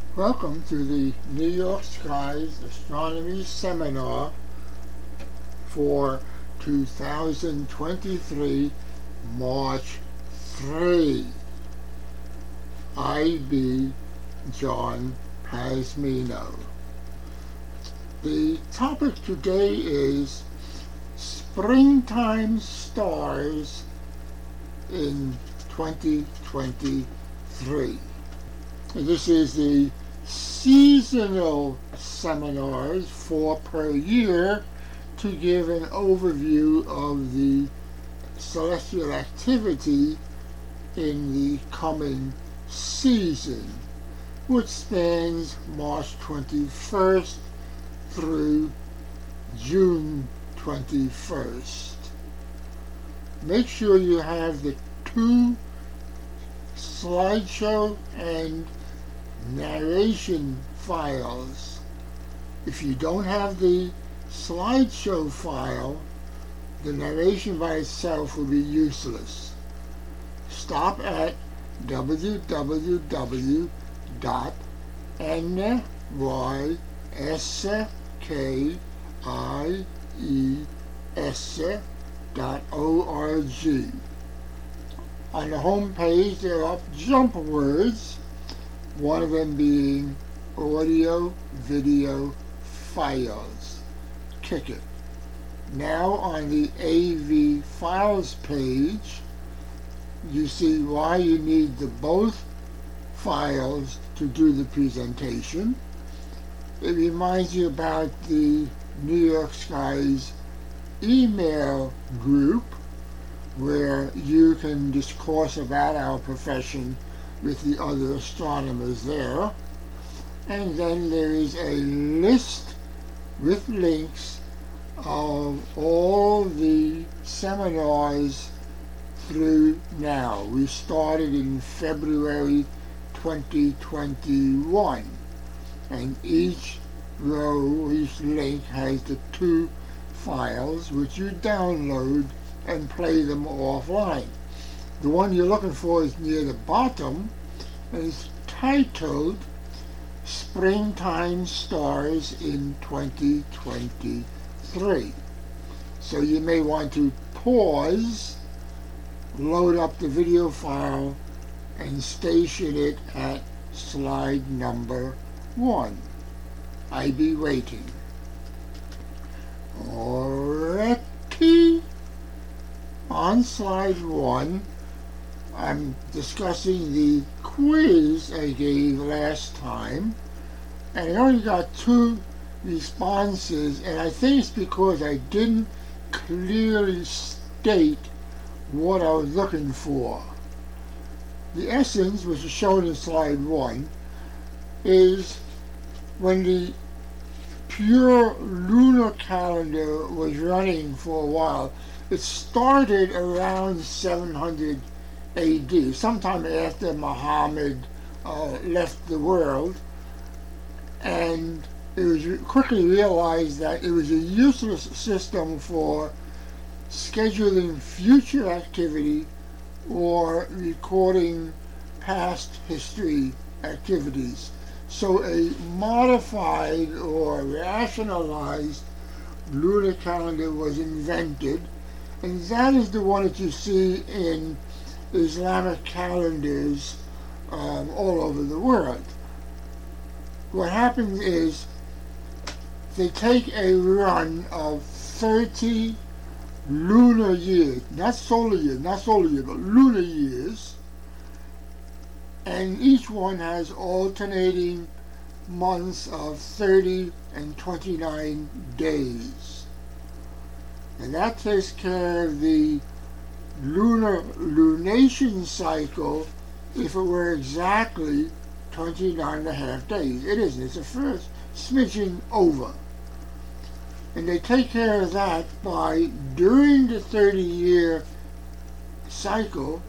Welcome to the New York Skies Astronomy Seminar for 2023, March 3. I.B. John Pasmino. The topic today is Springtime Stars in 2023. This is the seasonal seminars, 4 per year, to give an overview of the celestial activity in the coming season, which spans March 21st through June 21st. Make sure you have the 2 slideshow and narration files. If you don't have the slideshow file, the narration by itself will be useless. Stop at www.nyskis.org. On the home page there are jump words, one of them being audio video files. Click it. Now on the AV files page, you see why you need both files to do the presentation. It reminds you about the New York Skies email group, where you can discourse about our profession with the other astronomers there. And then there is a list with links of all the seminars through now. We started in February 2021, and each row, each link has the 2 files which you download and play them offline. The one you're looking for is near the bottom, and it's titled Springtime Stars in 2023. So you may want to pause, load up the video file, and station it at slide number 1. I'll be waiting. Alrighty. On slide 1, I'm discussing the quiz I gave last time, and I only got 2 responses, and I think it's because I didn't clearly state what I was looking for. The essence, which is shown in slide 1, is when the pure lunar calendar was running for a while. It started around 700 AD, sometime after Muhammad left the world, and it was quickly realized that it was a useless system for scheduling future activity or recording past history activities. So a modified or rationalized lunar calendar was invented, and that is the one that you see in Islamic calendars all over the world. What happens is they take a run of 30 lunar years, not solar years, but lunar years, and each one has alternating months of 30 and 29 days. And that takes care of the lunar lunation cycle if it were exactly 29.5 days. It isn't. It's a first smidgen over. And they take care of that by, during the 30-year cycle,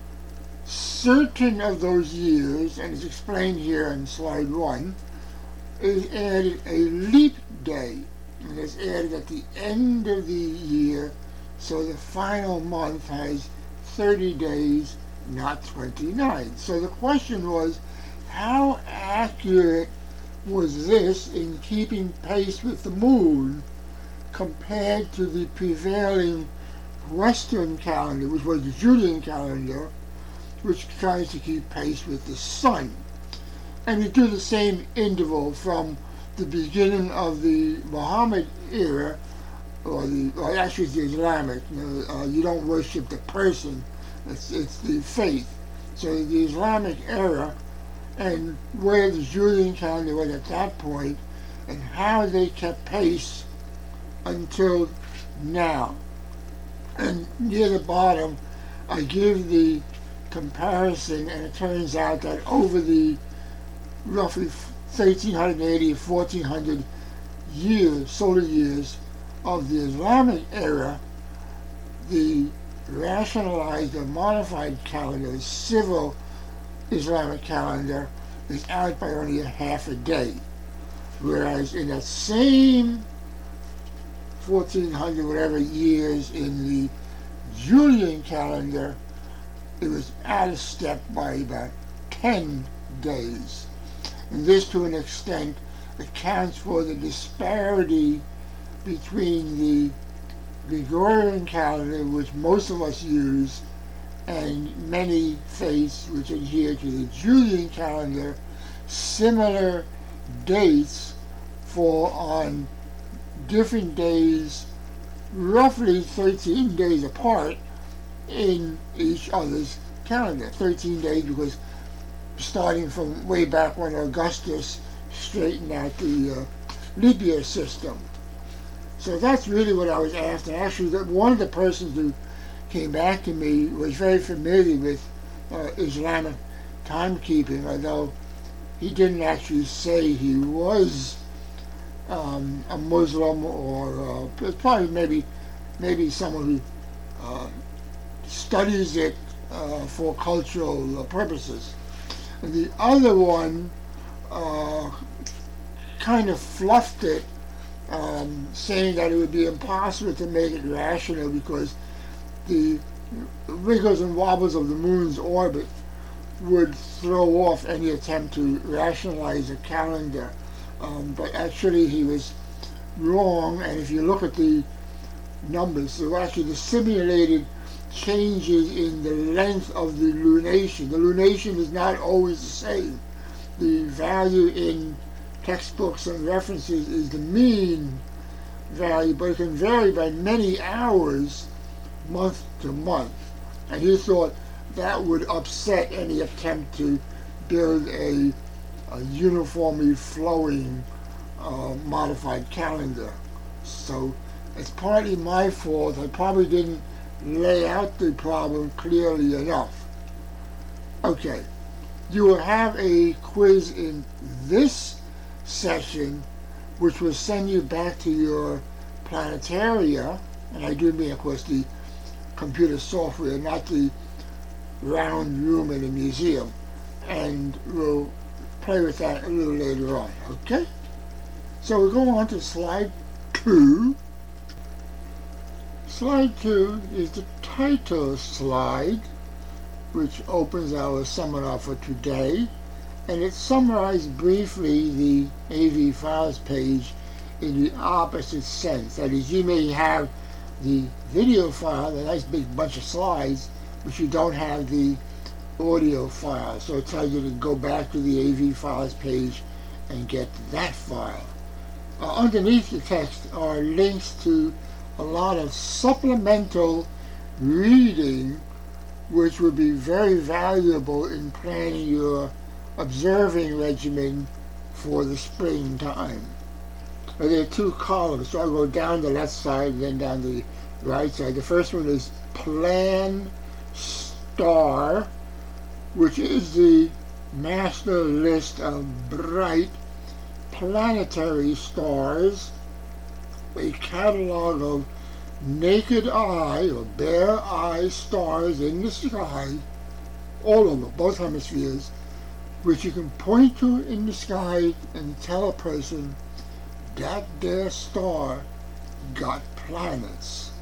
certain of those years, and it's explained here in slide 1, is added a leap day, and it's added at the end of the year, so the final month has 30 days, not 29. So the question was, how accurate was this in keeping pace with the moon compared to the prevailing Western calendar, which was the Julian calendar, which tries to keep pace with the sun. And you do the same interval from the beginning of the Muhammad era, or actually it's the Islamic. You don't worship the person, it's the faith. So the Islamic era, and where the Julian calendar was at that point, and how they kept pace until now. And near the bottom, I give the comparison, and it turns out that over the roughly 1380 1400 years, solar years of the Islamic era, the rationalized or modified calendar, the civil Islamic calendar, is out by only a half a day. Whereas in that same 1400 whatever years in the Julian calendar, it was out of step by about 10 days. And this, to an extent, accounts for the disparity between the Gregorian calendar, which most of us use, and many faiths which adhere to the Julian calendar. Similar dates fall on different days, roughly 13 days apart in each other's calendar. 13 days because starting from way back when Augustus straightened out the leap year system. So that's really what I was after. Actually, one of the persons who came back to me was very familiar with Islamic timekeeping, although he didn't actually say he was a Muslim, or probably maybe someone who studies it for cultural purposes. And the other one kind of fluffed it, saying that it would be impossible to make it rational because the wiggles and wobbles of the moon's orbit would throw off any attempt to rationalize a calendar. But actually he was wrong, and if you look at the numbers, so actually the simulated changes in the length of the lunation. The lunation is not always the same. The value in textbooks and references is the mean value, but it can vary by many hours month to month. And he thought that would upset any attempt to build a uniformly flowing modified calendar. So it's partly my fault. I probably didn't lay out the problem clearly enough. Okay, you will have a quiz in this session which will send you back to your planetaria, and I do mean, of course, the computer software, not the round room in a museum, and we'll play with that a little later on, okay? So we'll go on to slide 2. Slide 2 is the title slide, which opens our seminar for today, and it summarized briefly the AV files page in the opposite sense. That is, you may have the video file, a nice big bunch of slides, but you don't have the audio file. So it tells you to go back to the AV files page and get that file. Underneath the text are links to a lot of supplemental reading which would be very valuable in planning your observing regimen for the springtime. There are 2 columns, so I'll go down the left side and then down the right side. The first one is Plan Star, which is the master list of bright planetary stars, a catalog of naked eye or bare eye stars in the sky, all over, both hemispheres, which you can point to in the sky and tell a person that their star got planets.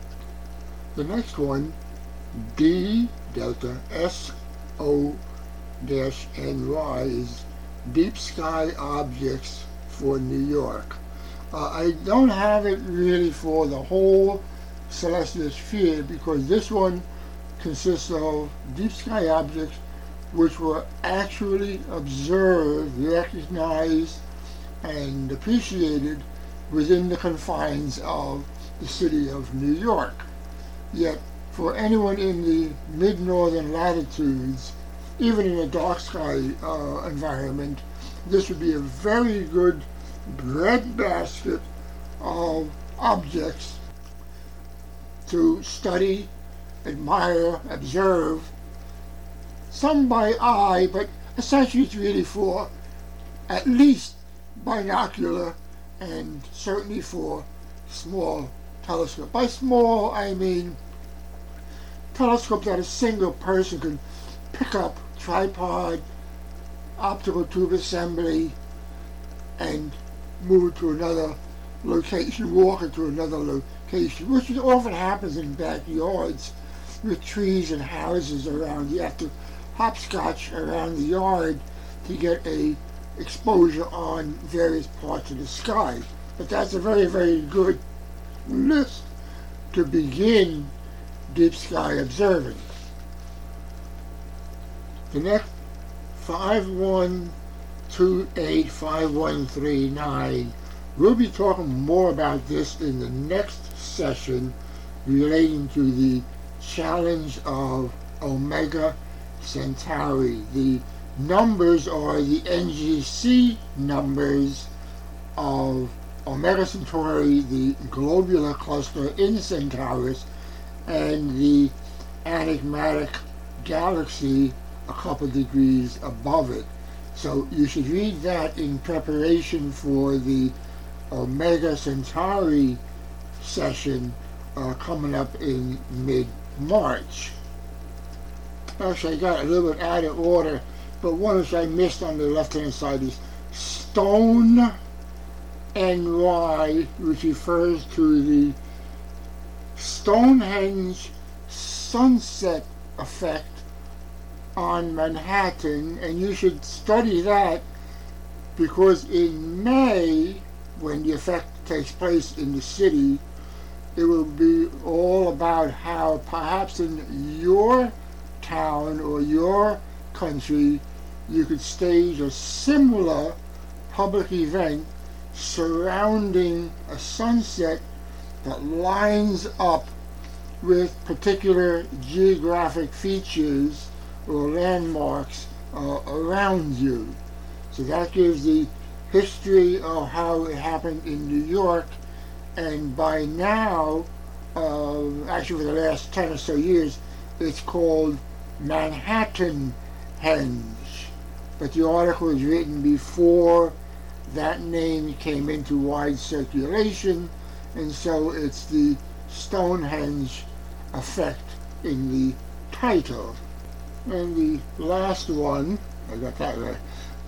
The next one, D Delta SOT, NY is Deep Sky Objects for New York. I don't have it really for the whole celestial sphere because this one consists of deep sky objects which were actually observed, recognized, and appreciated within the confines of the city of New York. Yet, for anyone in the mid-northern latitudes, even in a dark sky environment, this would be a very good breadbasket of objects to study, admire, observe, some by eye, but essentially it's really for at least binocular and certainly for small telescope. By small, I mean telescope that a single person can pick up, tripod, optical tube assembly, and move to another location, walk into another location, which often happens in backyards with trees and houses around. You have to hopscotch around the yard to get a exposure on various parts of the sky. But that's a very, very good list to begin deep sky observing. The next 51285139, we'll be talking more about this in the next session relating to the challenge of Omega Centauri. The numbers are the NGC numbers of Omega Centauri, the globular cluster in Centaurus, and the enigmatic galaxy a couple degrees above it. So you should read that in preparation for the Omega Centauri session coming up in mid-March. Actually, I got a little bit out of order, but one which I missed on the left-hand side is Stone NY, which refers to the Stonehenge sunset effect on Manhattan, and you should study that because in May, when the effect takes place in the city, it will be all about how perhaps in your town or your country you could stage a similar public event surrounding a sunset that lines up with particular geographic features or landmarks around you. So that gives the history of how it happened in New York, and by now, actually for the last 10 or so years, it's called Manhattan Henge. But the article was written before that name came into wide circulation, and so it's the Stonehenge effect in the title. And the last one, I got that right,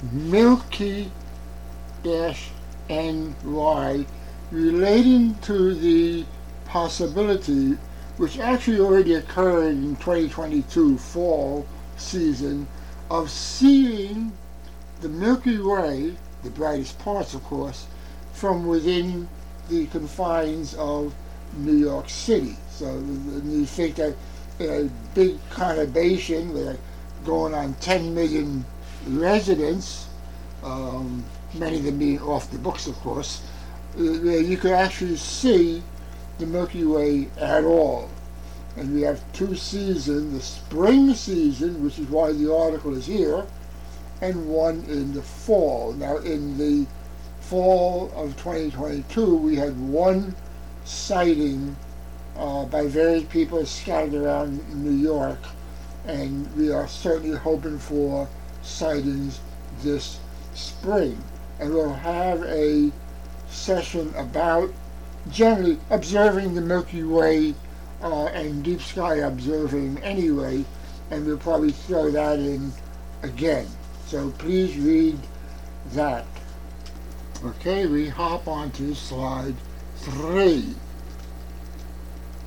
Milky-NY, relating to the possibility, which actually already occurred in 2022 fall season, of seeing the Milky Way, the brightest parts of course, from within the confines of New York City. So you think that a big conurbation with going on 10 million residents, many of them being off the books of course, where you could actually see the Milky Way at all. And we have two seasons, the spring season, which is why the article is here, and one in the fall. Now in the fall of 2022 we had one sighting by various people scattered around New York, and we are certainly hoping for sightings this spring. And we'll have a session about generally observing the Milky Way and deep sky observing anyway, and we'll probably throw that in again. So please read that. Okay, we hop on to slide 3.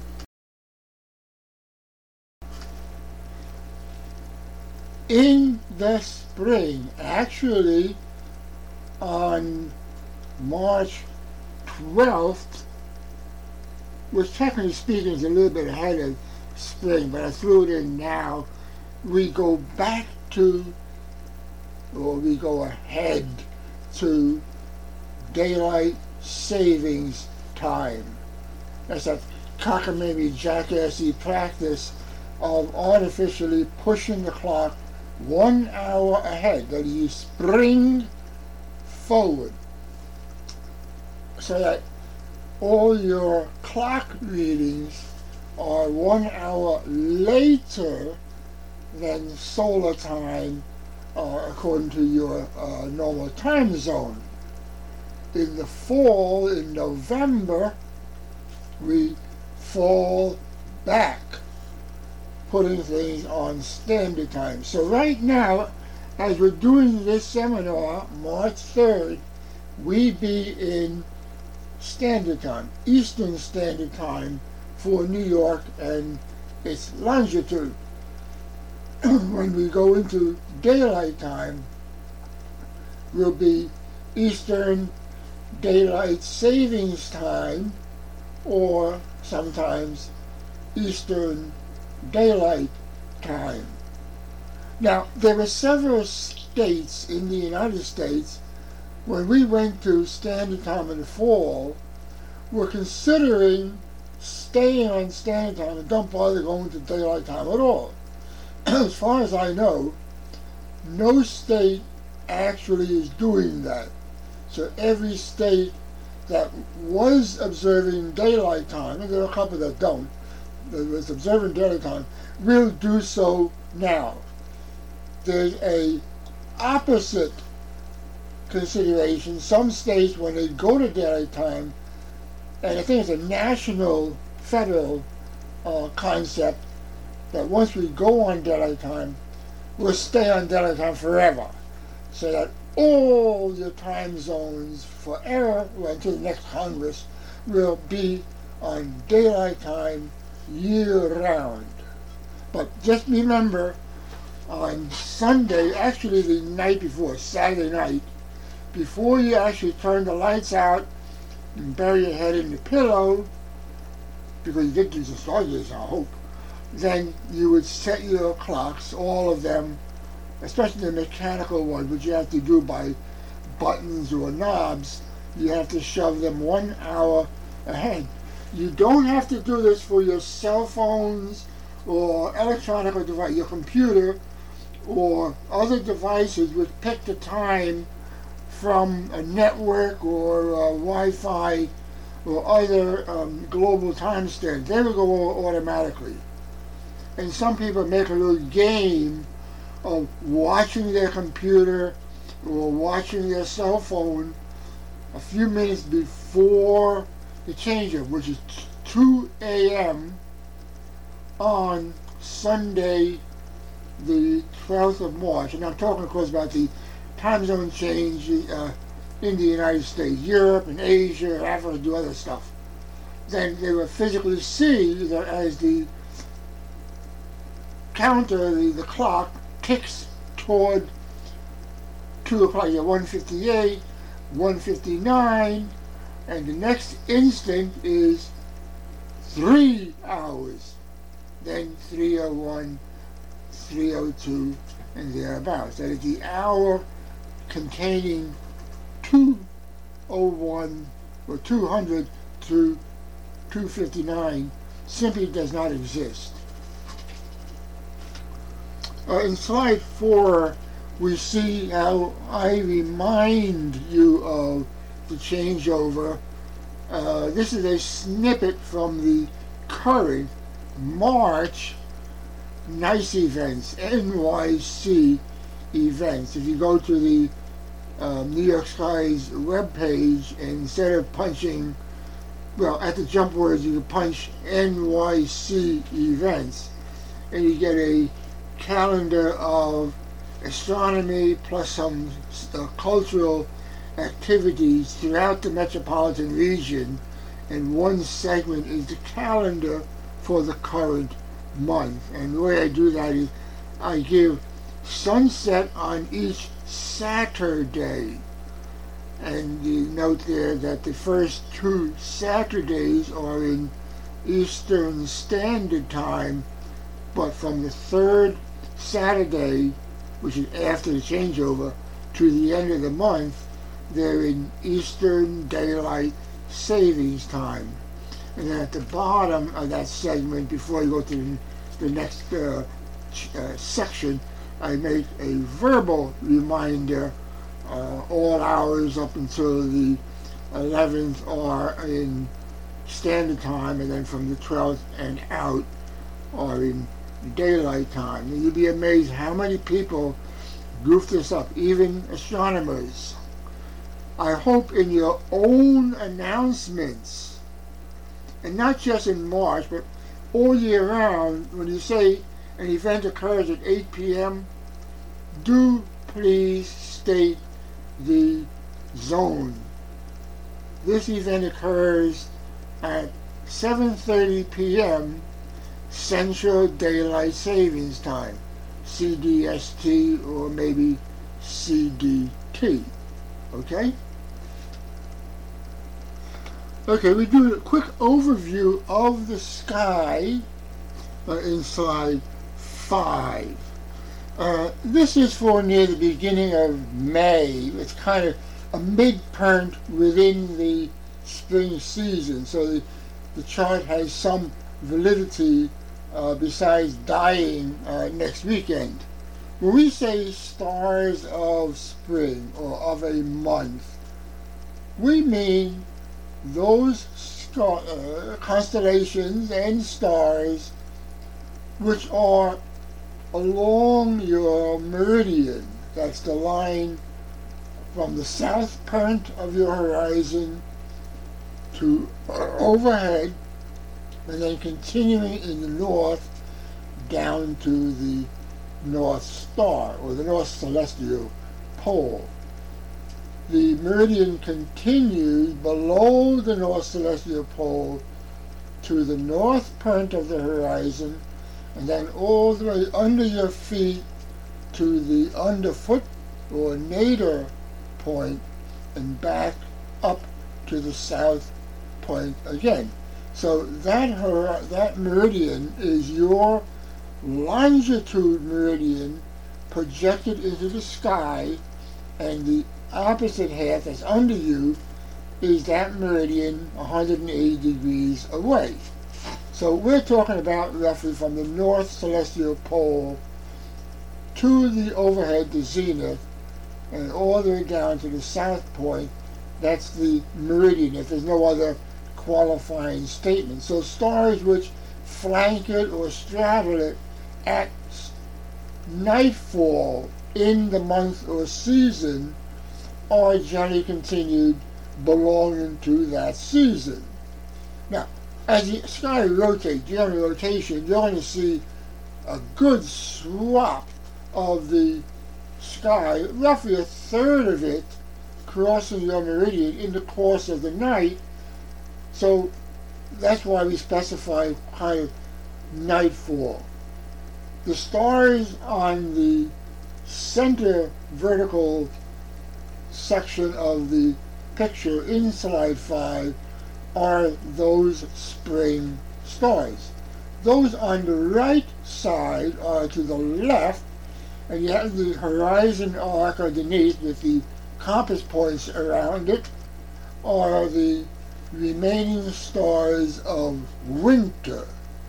In the spring. Actually, on March 12th, which technically speaking is a little bit ahead of spring, but I threw it in now, we go back to, or we go ahead to daylight savings time. That's that cockamamie jackassy practice of artificially pushing the clock 1 hour ahead, that you spring forward, so that all your clock readings are 1 hour later than solar time according to your normal time zone. In the fall, in November, we fall back, putting things on standard time. So right now, as we're doing this seminar, March 3rd, we be in standard time, Eastern Standard Time for New York and its longitude. When we go into daylight time, we'll be Eastern Daylight Savings Time, or sometimes Eastern Daylight Time. Now, there were several states in the United States, when we went to standard time in the fall, were considering staying on standard time and don't bother going to daylight time at all. As far as I know, no state actually is doing that. So every state that was observing daylight time, and there are a couple that don't, that was observing daylight time, will do so now. There's a opposite consideration. Some states, when they go to daylight time, and I think it's a national, federal concept, that once we go on daylight time, we'll stay on daylight time forever. So that all the time zones forever, well, until the next Congress, will be on daylight time year-round. But just remember, on Sunday, actually the night before, Saturday night, before you actually turn the lights out and bury your head in the pillow, because you get these stargazers, I hope, then you would set your clocks, all of them, especially the mechanical ones, which you have to do by buttons or knobs. You have to shove them 1 hour ahead. You don't have to do this for your cell phones or electronic device, your computer or other devices which pick the time from a network or Wi-Fi or other global time standards. They will go automatically. And some people make a little game of watching their computer or watching their cell phone a few minutes before the change-up, which is 2 a.m. on Sunday, the 12th of March. And I'm talking, of course, about the time zone change in the United States, Europe and Asia, Africa, do other stuff. Then they will physically see that as the counter, the clock, ticks toward 2 o'clock, 1:58, 1:59, and the next instant is 3 hours, then 3:01, 3:02, and thereabouts. That is the hour containing 2:01 or 200 through 2:59 simply does not exist. In slide 4, we see how I remind you of the changeover. This is a snippet from the current March NICE events, NYC events. If you go to the New York Sky's webpage, and instead of punching, well, at the jump words, you can punch NYC events, and you get a calendar of astronomy plus some cultural activities throughout the metropolitan region, and one segment is the calendar for the current month. And the way I do that is I give sunset on each Saturday. And you note there that the first two Saturdays are in Eastern Standard Time, but from the third Saturday, which is after the changeover, to the end of the month, they're in Eastern Daylight Savings Time. And then at the bottom of that segment, before you go to the next section, I make a verbal reminder. All hours up until the 11th are in Standard Time, and then from the 12th and out are in Daylight Time. And you'd be amazed how many people goof this up, even astronomers. I hope in your own announcements, and not just in March, but all year round, when you say an event occurs at 8 p.m., do please state the zone. This event occurs at 7:30 p.m. Central Daylight Savings Time, CDST or maybe CDT. Okay? Okay, we do a quick overview of the sky in slide 5. This is for near the beginning of May. It's kind of a midpoint within the spring season, so the chart has some validity besides dying next weekend. When we say stars of spring or of a month, we mean those constellations and stars which are along your meridian. That's the line from the south point of your horizon to overhead, and then continuing in the north down to the North Star, or the North Celestial Pole. The meridian continues below the North Celestial Pole to the north point of the horizon, and then all the way under your feet to the underfoot or nadir point, and back up to the south point again. So that meridian is your longitude meridian projected into the sky, and the opposite half that's under you is that meridian 180 degrees away. So we're talking about roughly from the North Celestial Pole to the overhead, the zenith, and all the way down to the south point. That's the meridian, if there's no other qualifying statement. So stars which flank it or straddle it at nightfall in the month or season are generally continued belonging to that season. Now, as the sky rotates, general rotation, you're going to see a good swath of the sky, roughly a third of it crossing your meridian in the course of the night. So that's why we specify kind of nightfall. The stars on the center vertical section of the picture in slide 5 are those spring stars. Those on the right side are to the left, and you have the horizon arc underneath with the compass points around it, are the remaining stars of winter.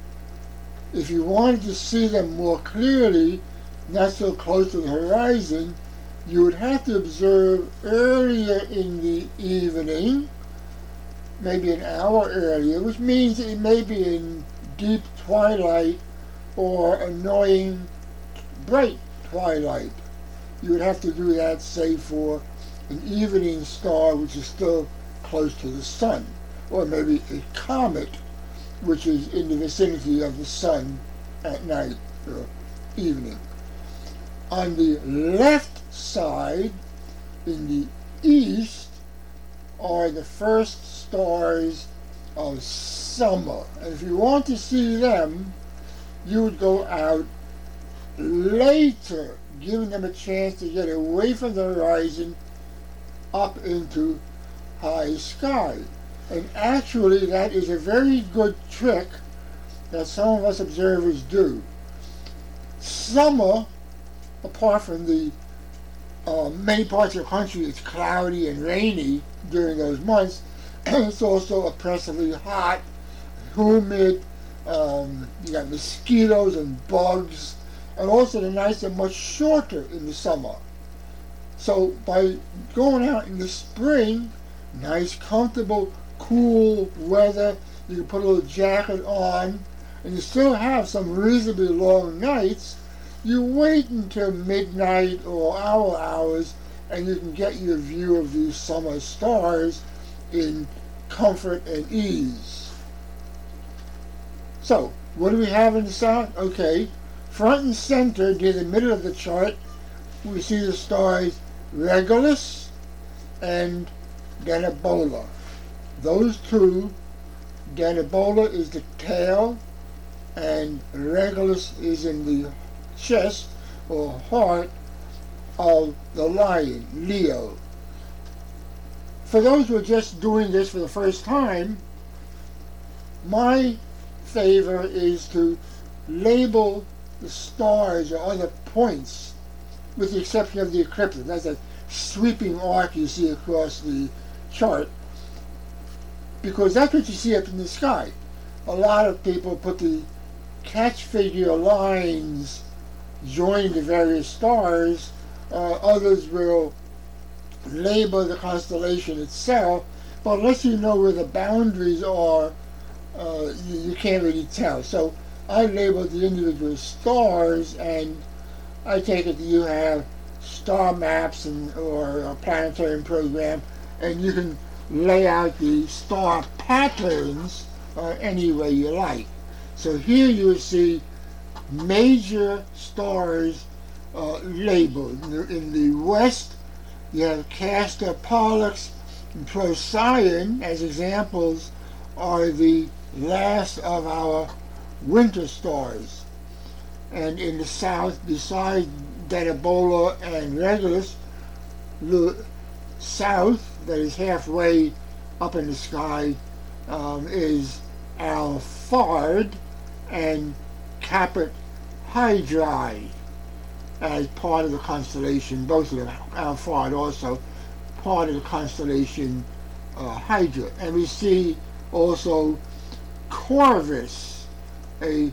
If you wanted to see them more clearly, not so close to the horizon, you would have to observe earlier in the evening, maybe an hour earlier, which means it may be in deep twilight or annoying bright twilight. You would have to do that, say, for an evening star which is still close to the sun, or maybe a comet which is in the vicinity of the sun at night or evening. On the left side, in the east, are the first stars of summer. And if you want to see them, you would go out later giving them a chance to get away from the horizon up into high sky. And actually, that is a very good trick that some of us observers do. Summer, apart from the many parts of the country, it's cloudy and rainy during those months. It's also oppressively hot, humid. You got mosquitoes and bugs, and also the nights are much shorter in the summer. So by going out in the spring, nice, comfortable, cool weather, you can put a little jacket on, and you still have some reasonably long nights. You wait until midnight or our hours, and you can get your view of these summer stars in comfort and ease. So, what do we have in the south? Okay, front and center near the middle of the chart, we see the stars Regulus and Denebola. Those two, Denebola is the tail, and Regulus is in the chest or heart of the lion, Leo. For those who are just doing this for the first time, my favor is to label the stars or other points, with the exception of the eclipse. That's a sweeping arc you see across the chart, because that's what you see up in the sky. A lot of people put the catch figure lines joining the various stars. Others will label the constellation itself, but unless you know where the boundaries are, you can't really tell. So I labeled the individual stars, and I take it that you have star maps or a planetary program, and you can lay out the star patterns any way you like. So here you will see major stars labeled. In the west, you have Castor, Pollux, and Procyon as examples are the last of our winter stars. And in the south, besides Denebola and Regulus, the south, that is halfway up in the sky, is Alphard and Caput Hydrae as part of the constellation, both of them, Alphard also part of the constellation Hydra. And we see also Corvus, a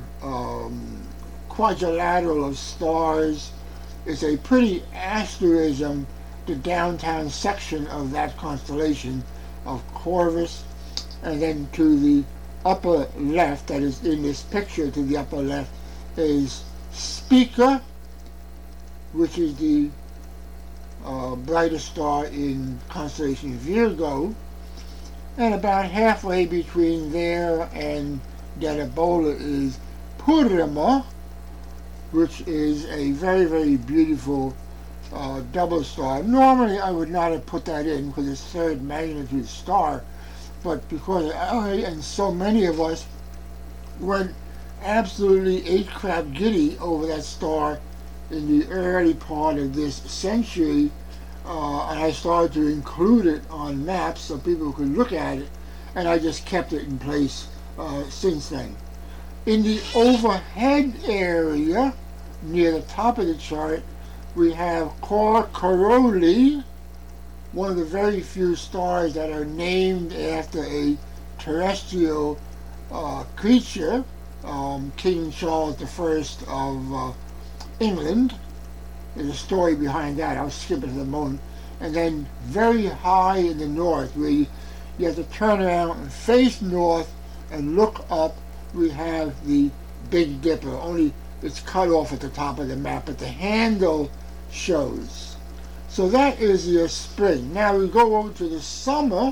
quadrilateral of stars. It's a pretty asterism, the downtown section of that constellation of Corvus. And then to the upper left, that is in this picture to the upper left, is Spica, which is the brightest star in constellation Virgo. And about halfway between there and Denebola is Purima, which is a very, very beautiful double star. Normally I would not have put that in because it's third magnitude star, but because I and so many of us went absolutely eight-crap giddy over that star in the early part of this century, and I started to include it on maps so people could look at it, and I just kept it in place since then. In the overhead area, near the top of the chart, we have Cor Caroli, one of the very few stars that are named after a terrestrial creature, King Charles I of England. There's a story behind that. I'll skip it in a moment. And then very high in the north, where you have to turn around and face north and look up, we have the Big Dipper. Only it's cut off at the top of the map, but the handle shows. So that is your spring. Now we go over to the summer.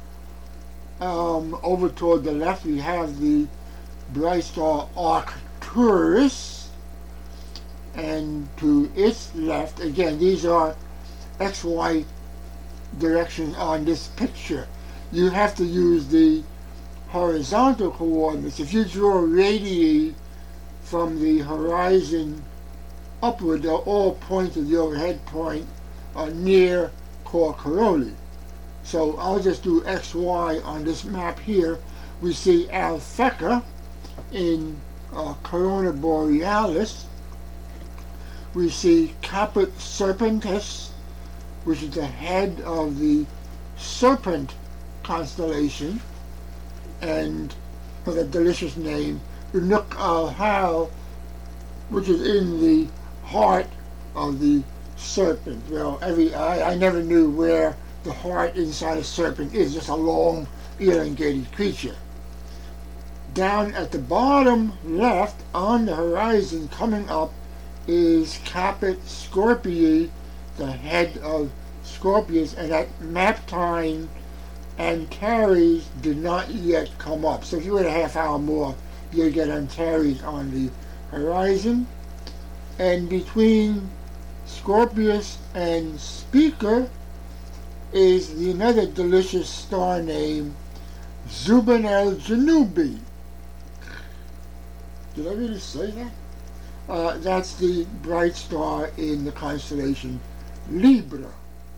Over toward the left, we have the bright star Arcturus, and to its left, again, these are XY directions on this picture. You have to use the horizontal coordinates. If you draw radii from the horizon upward. They'll all point to the overhead point near Cor Caroli. So I'll just do XY on this map here. We see Alphecca in Corona Borealis. We see Caput Serpentis, which is the head of the Serpent constellation, and with a delicious name, Unuk al-Hal, which is in the heart of the serpent. Well, I never knew where the heart inside a serpent is, just a long, elongated creature. Down at the bottom left on the horizon coming up is Caput Scorpii, the head of Scorpius, and at map time Antares did not yet come up. So if you wait a half hour more, you'll get Antares on the horizon. And between Scorpius and Spica is another delicious star named Zuban el-Janubi. Did I really say that? That's the bright star in the constellation Libra.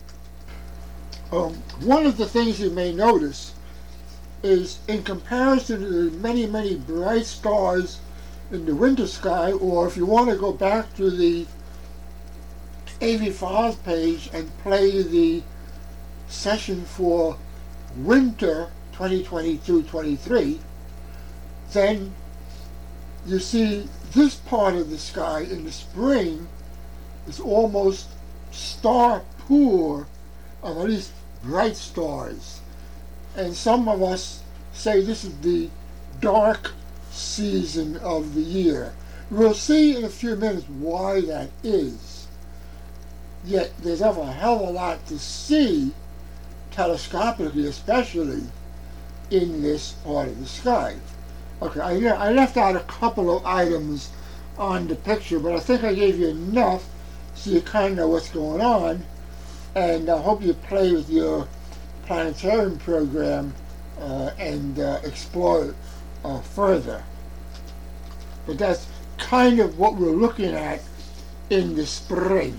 One of the things you may notice is, in comparison to the many, many bright stars in the winter sky, or if you want to go back to the AV Files page and play the session for winter 2022-23, then you see this part of the sky in the spring is almost star poor of at least bright stars. And some of us say this is the dark season of the year. We'll see in a few minutes why that is. Yet there's ever a hell of a lot to see, telescopically especially, in this part of the sky. Okay, I left out a couple of items on the picture, but I think I gave you enough so you kind of know what's going on, and I hope you play with your planetarium program and explore it further. But that's kind of what we're looking at in the spring.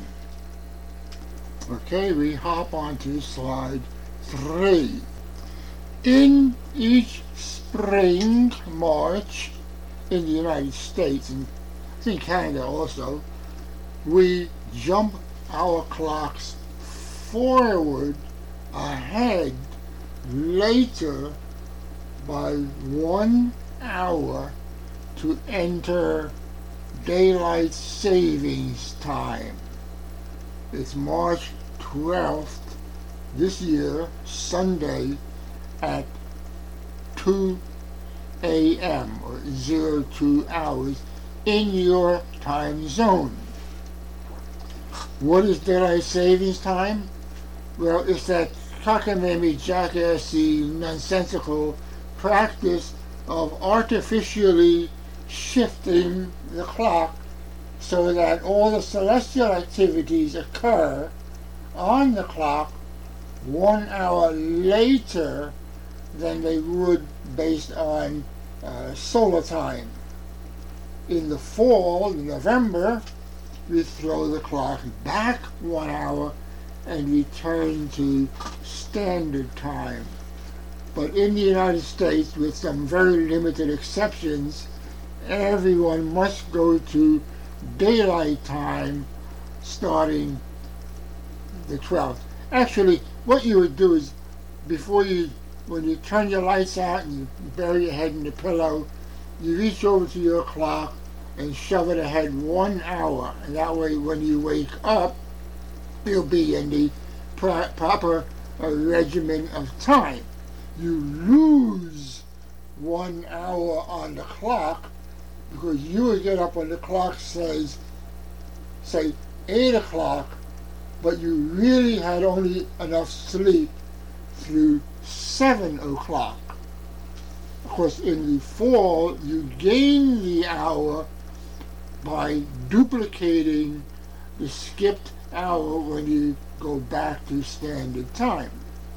Okay, we hop on to slide 3. In each spring march in the United States, and I think Canada also, we jump our clocks forward ahead later by 1 hour to enter daylight savings time. It's March 12th this year, Sunday, at 2 a.m. or 02 hours in your time zone. What is daylight savings time? Well, it's that cockamamie, jackassy, nonsensical practice of artificially shifting the clock so that all the celestial activities occur on the clock 1 hour later than they would based on solar time. In the fall, in November, we throw the clock back 1 hour and return to standard time. But in the United States, with some very limited exceptions, everyone must go to daylight time starting the 12th. Actually, what you would do is, when you turn your lights out and you bury your head in the pillow, you reach over to your clock and shove it ahead 1 hour. And that way, when you wake up, you'll be in the proper regimen of time. You lose 1 hour on the clock because you would get up when the clock says, say, 8 o'clock, but you really had only enough sleep through 7 o'clock. Of course, in the fall, you gain the hour by duplicating the skipped hour when you go back to standard time.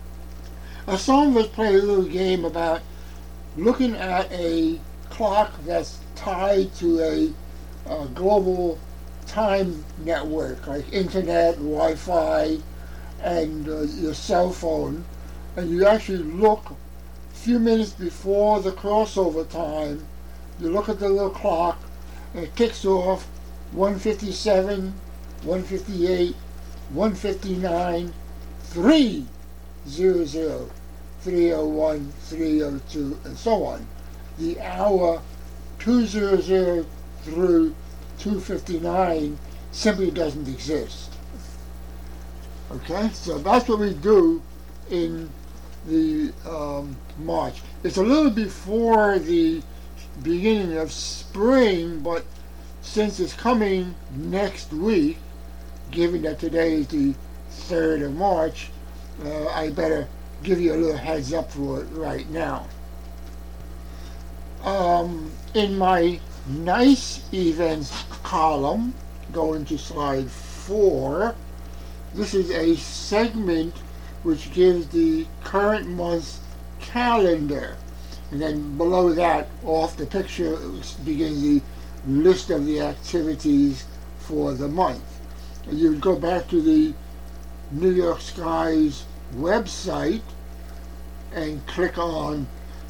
Some of us play a little game about looking at a clock that's tied to a global time network, like internet, Wi-Fi, and your cell phone, and you actually look a few minutes before the crossover time, you look at the little clock, and it ticks off 157, 158, 159, 300, 301, 302, and so on. The hour 200 through 259 simply doesn't exist. Okay, so that's what we do in the March. It's a little before the beginning of spring, but since it's coming next week, given that today is the 3rd of March, I better give you a little heads up for it right now. In my nice events column, going to slide 4, this is a segment which gives the current month's calendar. And then below that, off the picture, begins the list of the activities for the month. And you would go back to the New York Skies website and click on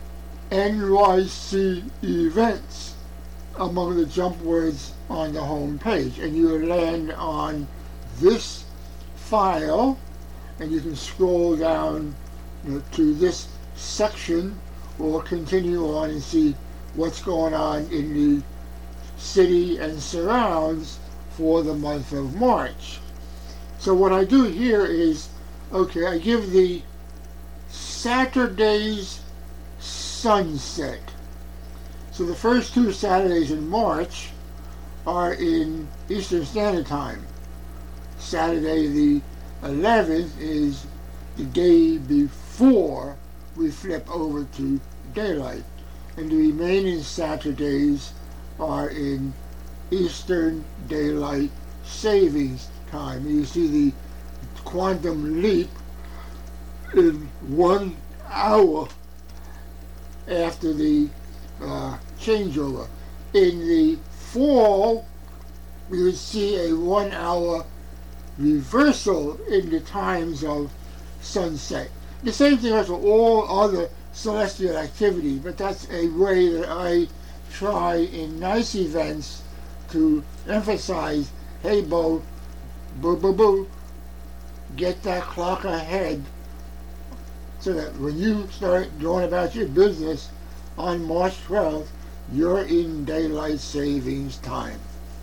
NYC events among the jump words on the home page, and you will land on this file, and you can scroll down to this section or continue on and see what's going on in the city and surrounds for the month of March. So what I do here is, okay, I give the Saturday's sunset. So the first 2 Saturdays in March are in Eastern Standard Time. Saturday the 11th is the day before we flip over to daylight, and the remaining Saturdays are in Eastern Daylight Savings Time. You see the quantum leap in 1 hour after the changeover. In the fall, we would see a 1 hour reversal in the times of sunset. The same thing as for all other celestial activity, but that's a way that I try in nice events to emphasize, hey Bo, boo boo boo, get that clock ahead, so that when you start going about your business on March 12th, you're in daylight savings time.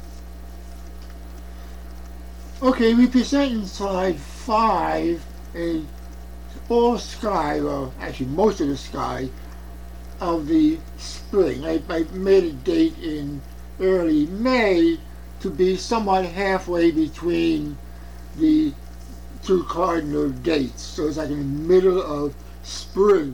Okay, we present in slide 5 a all sky, well actually most of the sky of the spring. I made a date in early May to be somewhat halfway between the 2 cardinal dates, so it's like in the middle of spring.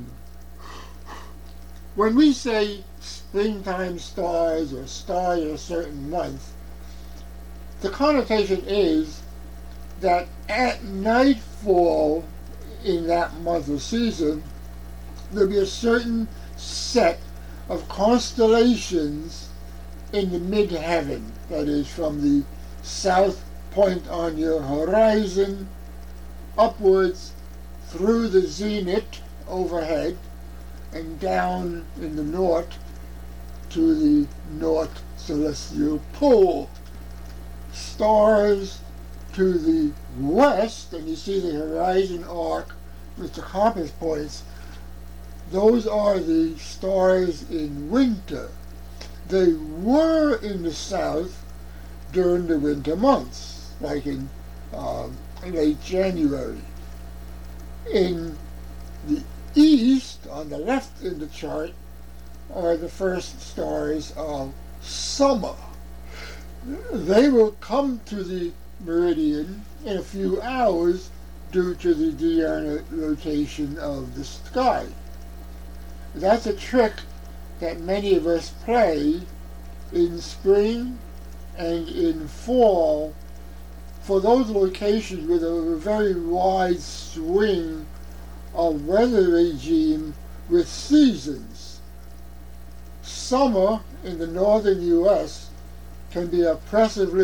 When we say springtime stars or stars of a certain month, the connotation is that at nightfall in that month or season, there'll be a certain set of constellations in the mid-heaven, that is from the south point on your horizon upwards through the zenith overhead and down in the north to the north celestial pole. Stars to the west, and you see the horizon arc with the compass points, those are the stars in winter. They were in the south during the winter months, like in late January. In the east, on the left in the chart, are the first stars of summer. They will come to the meridian in a few hours due to the diurnal rotation of the sky. That's a trick that many of us play in spring and in fall for those locations with a very wide swing of weather regime with seasons. Summer in the northern U.S. can be oppressively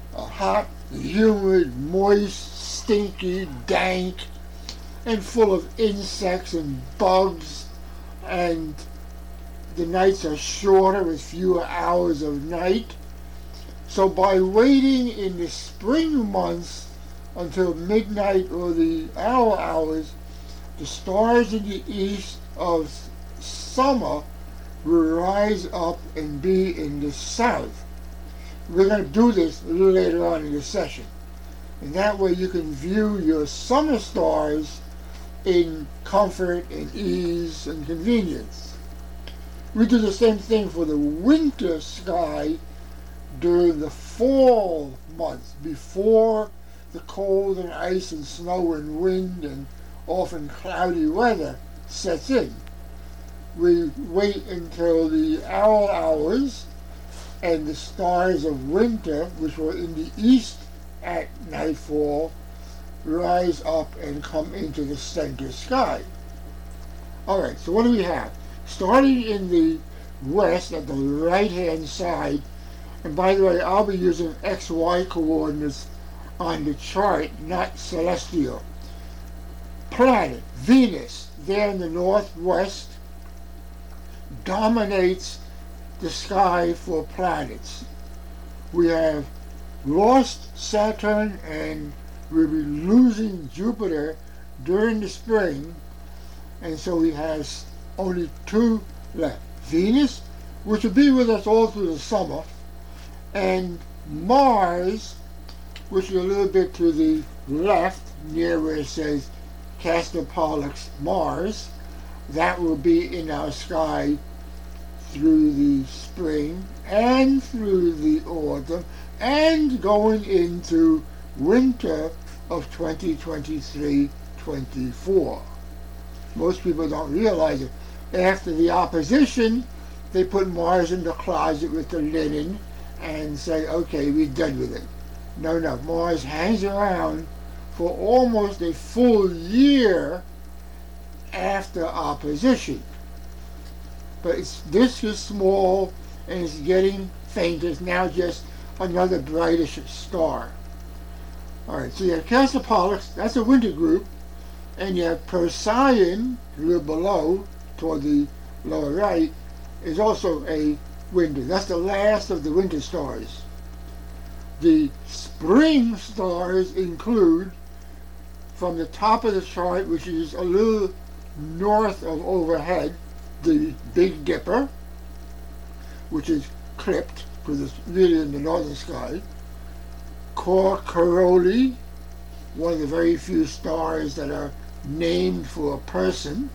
hot, humid, moist, stinky, dank, and full of insects and bugs, and the nights are shorter with fewer hours of night. So by waiting in the spring months until midnight or the hours, the stars in the east of summer will rise up and be in the south. We're going to do this a little later on in the session. And that way you can view your summer stars in comfort and ease and convenience. We do the same thing for the winter sky during the fall months, before the cold and ice and snow and wind and often cloudy weather sets in. We wait until the owl hours and the stars of winter, which were in the east at nightfall, rise up and come into the center sky. Alright, so what do we have? Starting in the west at the right-hand side, and by the way, I'll be using XY coordinates on the chart, not celestial. Planet Venus, there in the northwest, dominates the sky for planets. We have lost Saturn and we'll be losing Jupiter during the spring, and so we have only two left. Venus, which will be with us all through the summer, and Mars, which is a little bit to the left, near where it says Castor Pollux Mars. That will be in our sky through the spring and through the autumn and going into winter of 2023-24. Most people don't realize it. After the opposition, they put Mars in the closet with the linen and say, okay, we're done with it. No, Mars hangs around for almost a full year after opposition. But its disk is small and it's getting fainter. It's now just another brightish star. Alright, so you have Castor Pollux, that's a winter group, and you have Procyon, a little below, toward the lower right, is also a winter. That's the last of the winter stars. The spring stars include, from the top of the chart, which is a little north of overhead, the Big Dipper, which is clipped because it's really in the northern sky. Cor Caroli, one of the very few stars that are named for a person.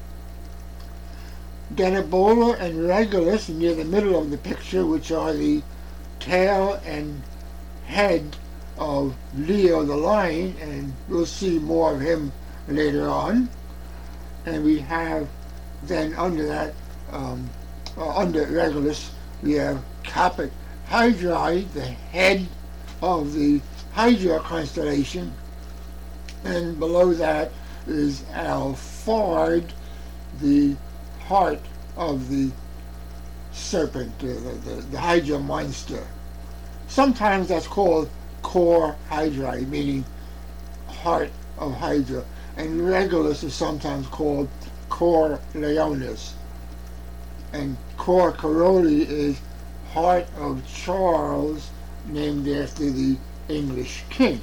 Denebola and Regulus near the middle of the picture, which are the tail and head of Leo the lion, and we'll see more of him later on. And we have then under that, under Regulus, we have Caput Hydrae, the head of the Hydra constellation, and below that is Alphard, the heart of the serpent, the Hydra monster. Sometimes that's called Cor Hydrae, meaning heart of Hydra, and Regulus is sometimes called Cor Leonis, and Cor Caroli is heart of Charles, named after the English king.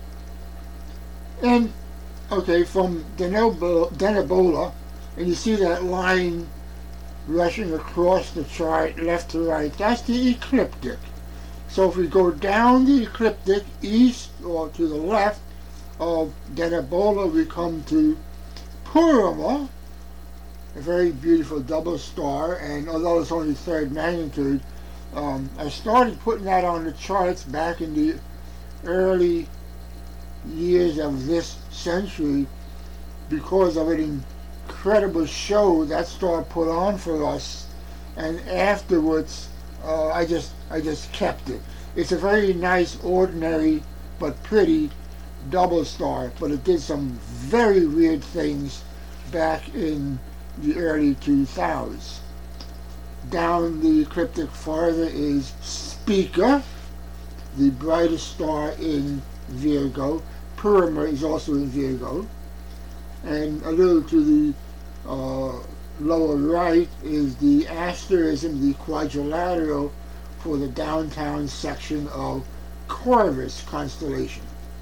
And okay, from Denebola, and you see that line rushing across the chart left to right, that's the ecliptic. So if we go down the ecliptic east or to the left of Denebola, we come to Purima, a very beautiful double star, and although it's only third magnitude, I started putting that on the charts back in the early years of this century because of an incredible show that star put on for us, and afterwards I just kept it. It's a very nice, ordinary but pretty double star, but it did some very weird things back in the early 2000s. Down the ecliptic farther is Spica, the brightest star in Virgo. Purima is also in Virgo. And a little to the lower right is the asterism, the quadrilateral for the downtown section of Corvus constellation.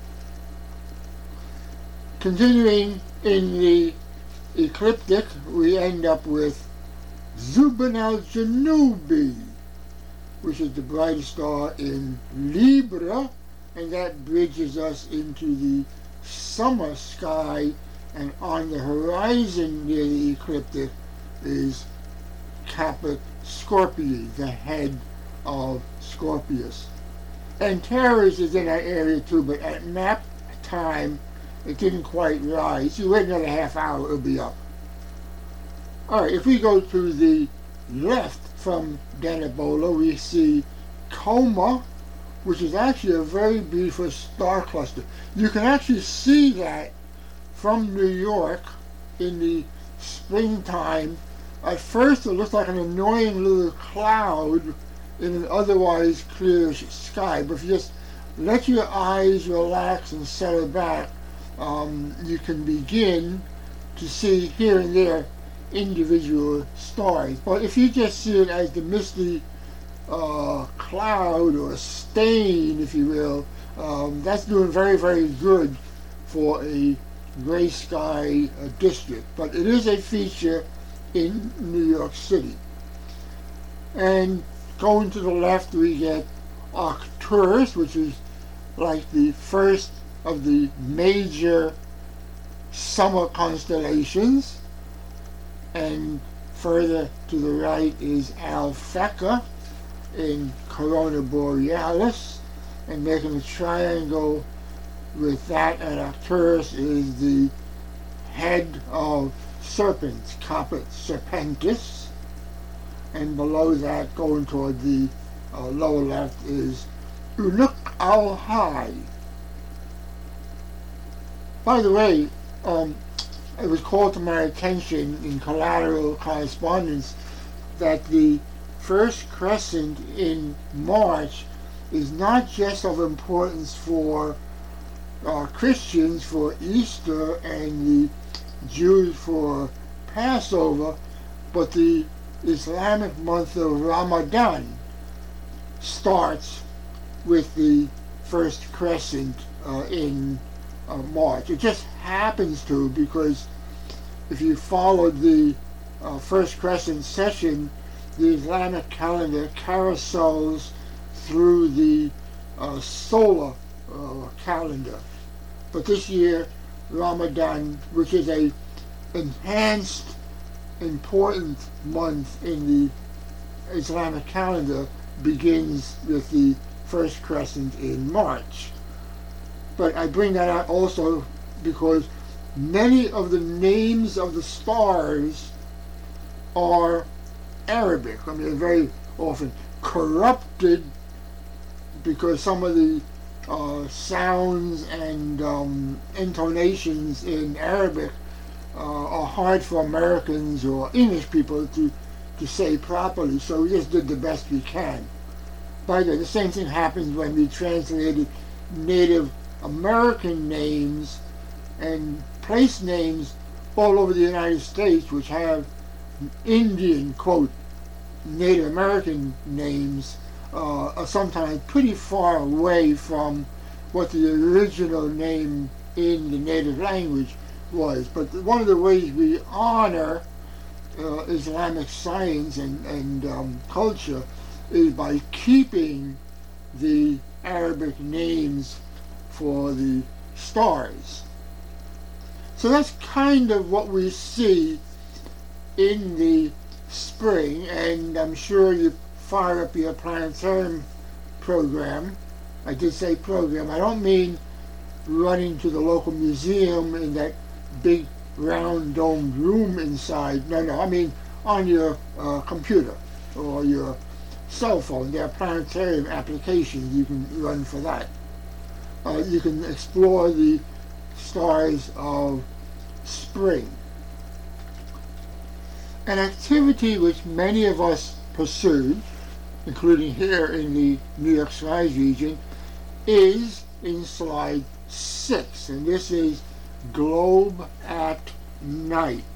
Continuing in the ecliptic, we end up with Zubin al-Janubi, which is the brightest star in Libra, and that bridges us into the summer sky, and on the horizon near the ecliptic is Caput Scorpii, the head of Scorpius. Antares is in that area too, but at map time it didn't quite rise. You wait another half hour, it'll be up. Alright, if we go to the left from Denebola, we see Coma, which is actually a very beautiful star cluster. You can actually see that from New York in the springtime. At first it looks like an annoying little cloud in an otherwise clear sky, but if you just let your eyes relax and settle back, you can begin to see here and there individual stars. But if you just see it as the misty cloud or stain, if you will, that's doing very, very good for a gray sky district. But it is a feature in New York City. And going to the left, we get Arcturus, which is like the first of the major summer constellations. And further to the right is Alphecca in Corona Borealis. And making a triangle with that and Arcturus is the head of serpents, Caput Serpentis. And below that, going toward the lower left, is Unuk al-Hai. By the way, it was called to my attention in collateral correspondence that the first crescent in March is not just of importance for Christians for Easter and the Jews for Passover, but the Islamic month of Ramadan starts with the first crescent in March. It just happens to, because if you followed the first crescent session, the Islamic calendar carousels through the solar calendar. But this year, Ramadan, which is a enhanced, important month in the Islamic calendar, begins with the first crescent in March. But I bring that out also because many of the names of the stars are Arabic. I mean, they're very often corrupted because some of the sounds and intonations in Arabic are hard for Americans or English people to say properly, so we just did the best we can. By the way, the same thing happens when we translated Native American names and place names all over the United States, which have Indian, quote, Native American names, are sometimes pretty far away from what the original name in the native language was. But one of the ways we honor Islamic science and culture is by keeping the Arabic names for the stars. So that's kind of what we see in the spring, and I'm sure you fire up your planetarium program. I did say program. I don't mean running to the local museum in that big round domed room inside. No, I mean on your computer or your cell phone. There are planetarium applications you can run for that. You can explore the stars of spring. An activity which many of us pursued, including here in the New York Skies region, is in slide 6, and this is globe at night.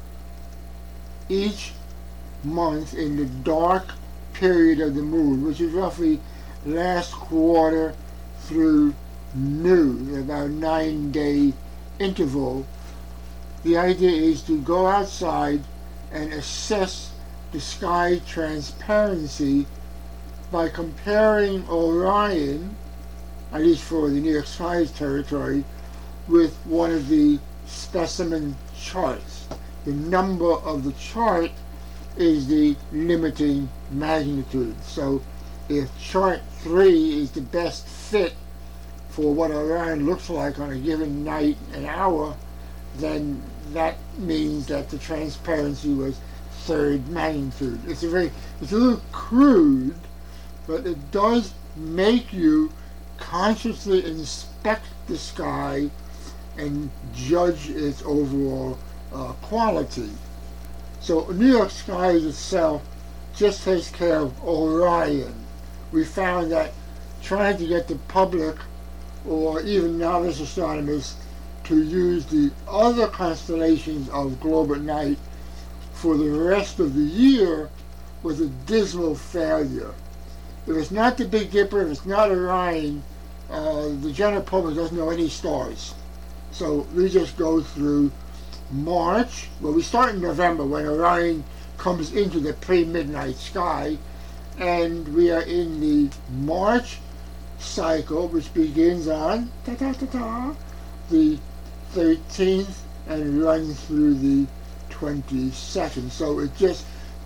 Each month in the dark period of the moon, which is roughly last quarter through noon, about a 9-day interval, the idea is to go outside and assess the sky transparency by comparing Orion, at least for the New York Skies territory, with one of the specimen charts. The number of the chart is the limiting magnitude. So if chart 3 is the best fit for what Orion looks like on a given night and hour, then that means that the transparency was 3rd magnitude. It's a little crude, but it does make you consciously inspect the sky and judge its overall quality. So New York Skies itself just takes care of Orion. We found that trying to get the public or even novice astronomers to use the other constellations of globe at night for the rest of the year was a dismal failure. If it's not the Big Dipper, if it's not Orion, the general public doesn't know any stars. So we just go through March. Well, we start in November when Orion comes into the pre-midnight sky, and we are in the March cycle, which begins on the 13th and runs through the 22nd. So it just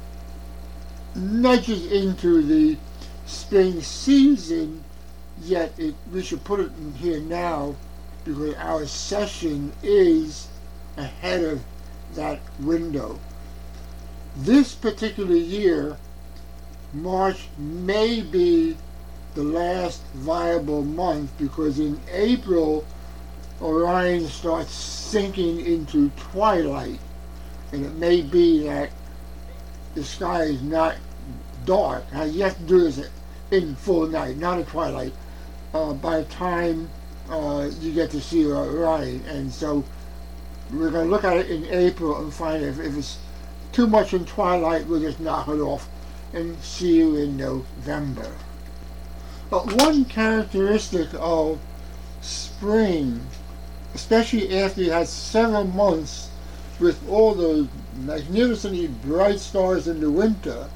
nudges into the spring season, yet we should put it in here now because our session is ahead of that window. This particular year, March may be the last viable month because in April, Orion starts sinking into twilight, and it may be that the sky is not dark. Now, you have to do this in full night, not at twilight, by the time you get to see Orion. And so we're going to look at it in April and find if it's too much in twilight, we'll just knock it off and see you in November. But one characteristic of spring, especially after you had several months with all those magnificently bright stars in the winter,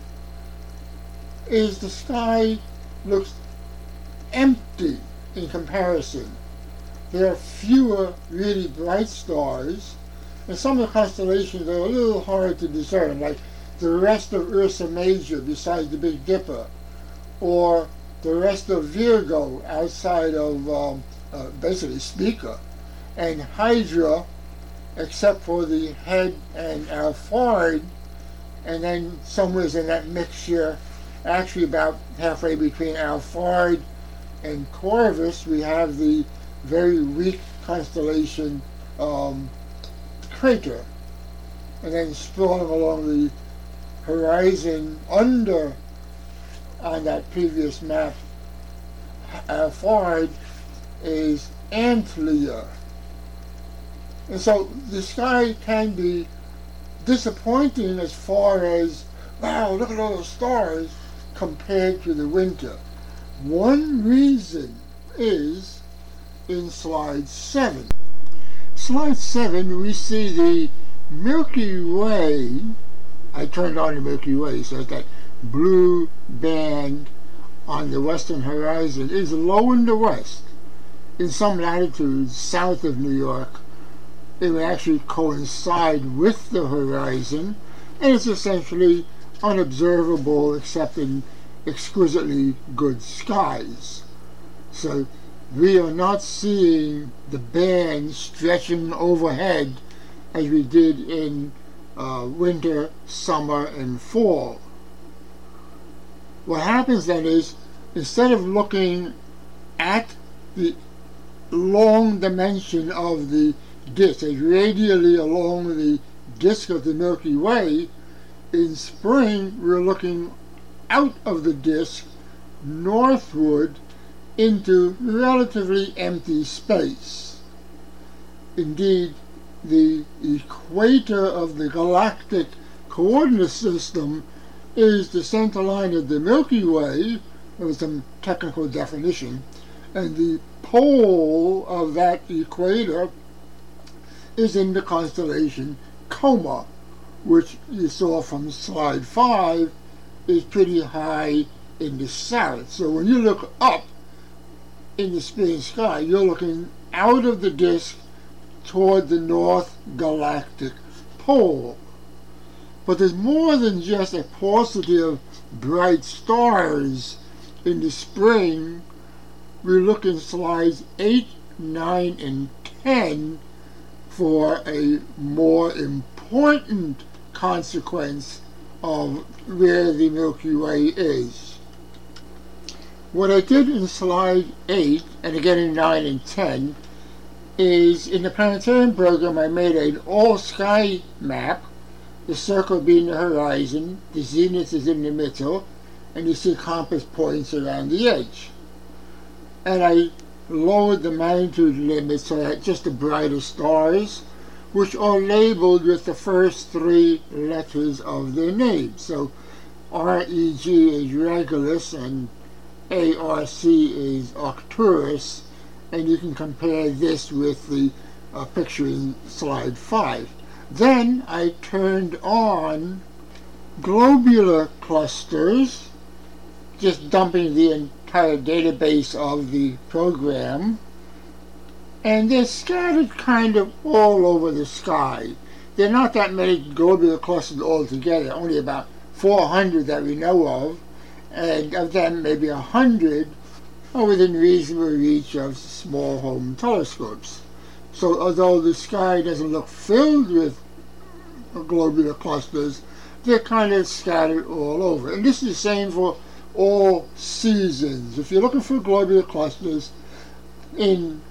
is the sky looks empty in comparison. There are fewer really bright stars, and some of the constellations are a little hard to discern, like the rest of Ursa Major besides the Big Dipper, or the rest of Virgo outside of basically Spica, and Hydra except for the head and Alphard, and then somewhere in that mixture, actually about halfway between Alphard and Corvus, we have the very weak constellation Crater, and then sprawling along the horizon under, on that previous map, Alphard is Antlia. And so the sky can be disappointing as far as, wow, look at all those stars compared to the winter. One reason is in slide 7. Slide 7, we see the Milky Way. I turned on the Milky Way, so it's that blue band on the western horizon is low in the west. In some latitudes south of New York, it will actually coincide with the horizon, and it's essentially unobservable except in exquisitely good skies. So we are not seeing the band stretching overhead as we did in winter, summer, and fall. What happens then is, instead of looking at the long dimension of the disk, as radially along the disk of the Milky Way, in spring we're looking out of the disk northward into relatively empty space. Indeed, the equator of the galactic coordinate system is the center line of the Milky Way, with some technical definition, and the pole of that equator is in the constellation Coma, which you saw from slide 5 is pretty high in the south. So when you look up in the spring sky, you're looking out of the disk toward the North Galactic Pole. But there's more than just a paucity of bright stars in the spring. We look in slides 8, 9, and 10 for a more important consequence of where the Milky Way is. What I did in slide 8, and again in 9 and 10, is in the planetarium program I made an all-sky map, the circle being the horizon, the zenith is in the middle, and you see compass points around the edge. And I lowered the magnitude limit so that just the brighter stars, which are labeled with the first 3 letters of their name. So REG is Regulus and ARC is Arcturus, and you can compare this with the picture in slide 5. Then I turned on globular clusters, just dumping the entire database of the program, and they're scattered kind of all over the sky. There are not that many globular clusters altogether, only about 400 that we know of, and of them maybe 100 are within reasonable reach of small home telescopes. So although the sky doesn't look filled with globular clusters, they're kind of scattered all over. And this is the same for all seasons. If you're looking for globular clusters in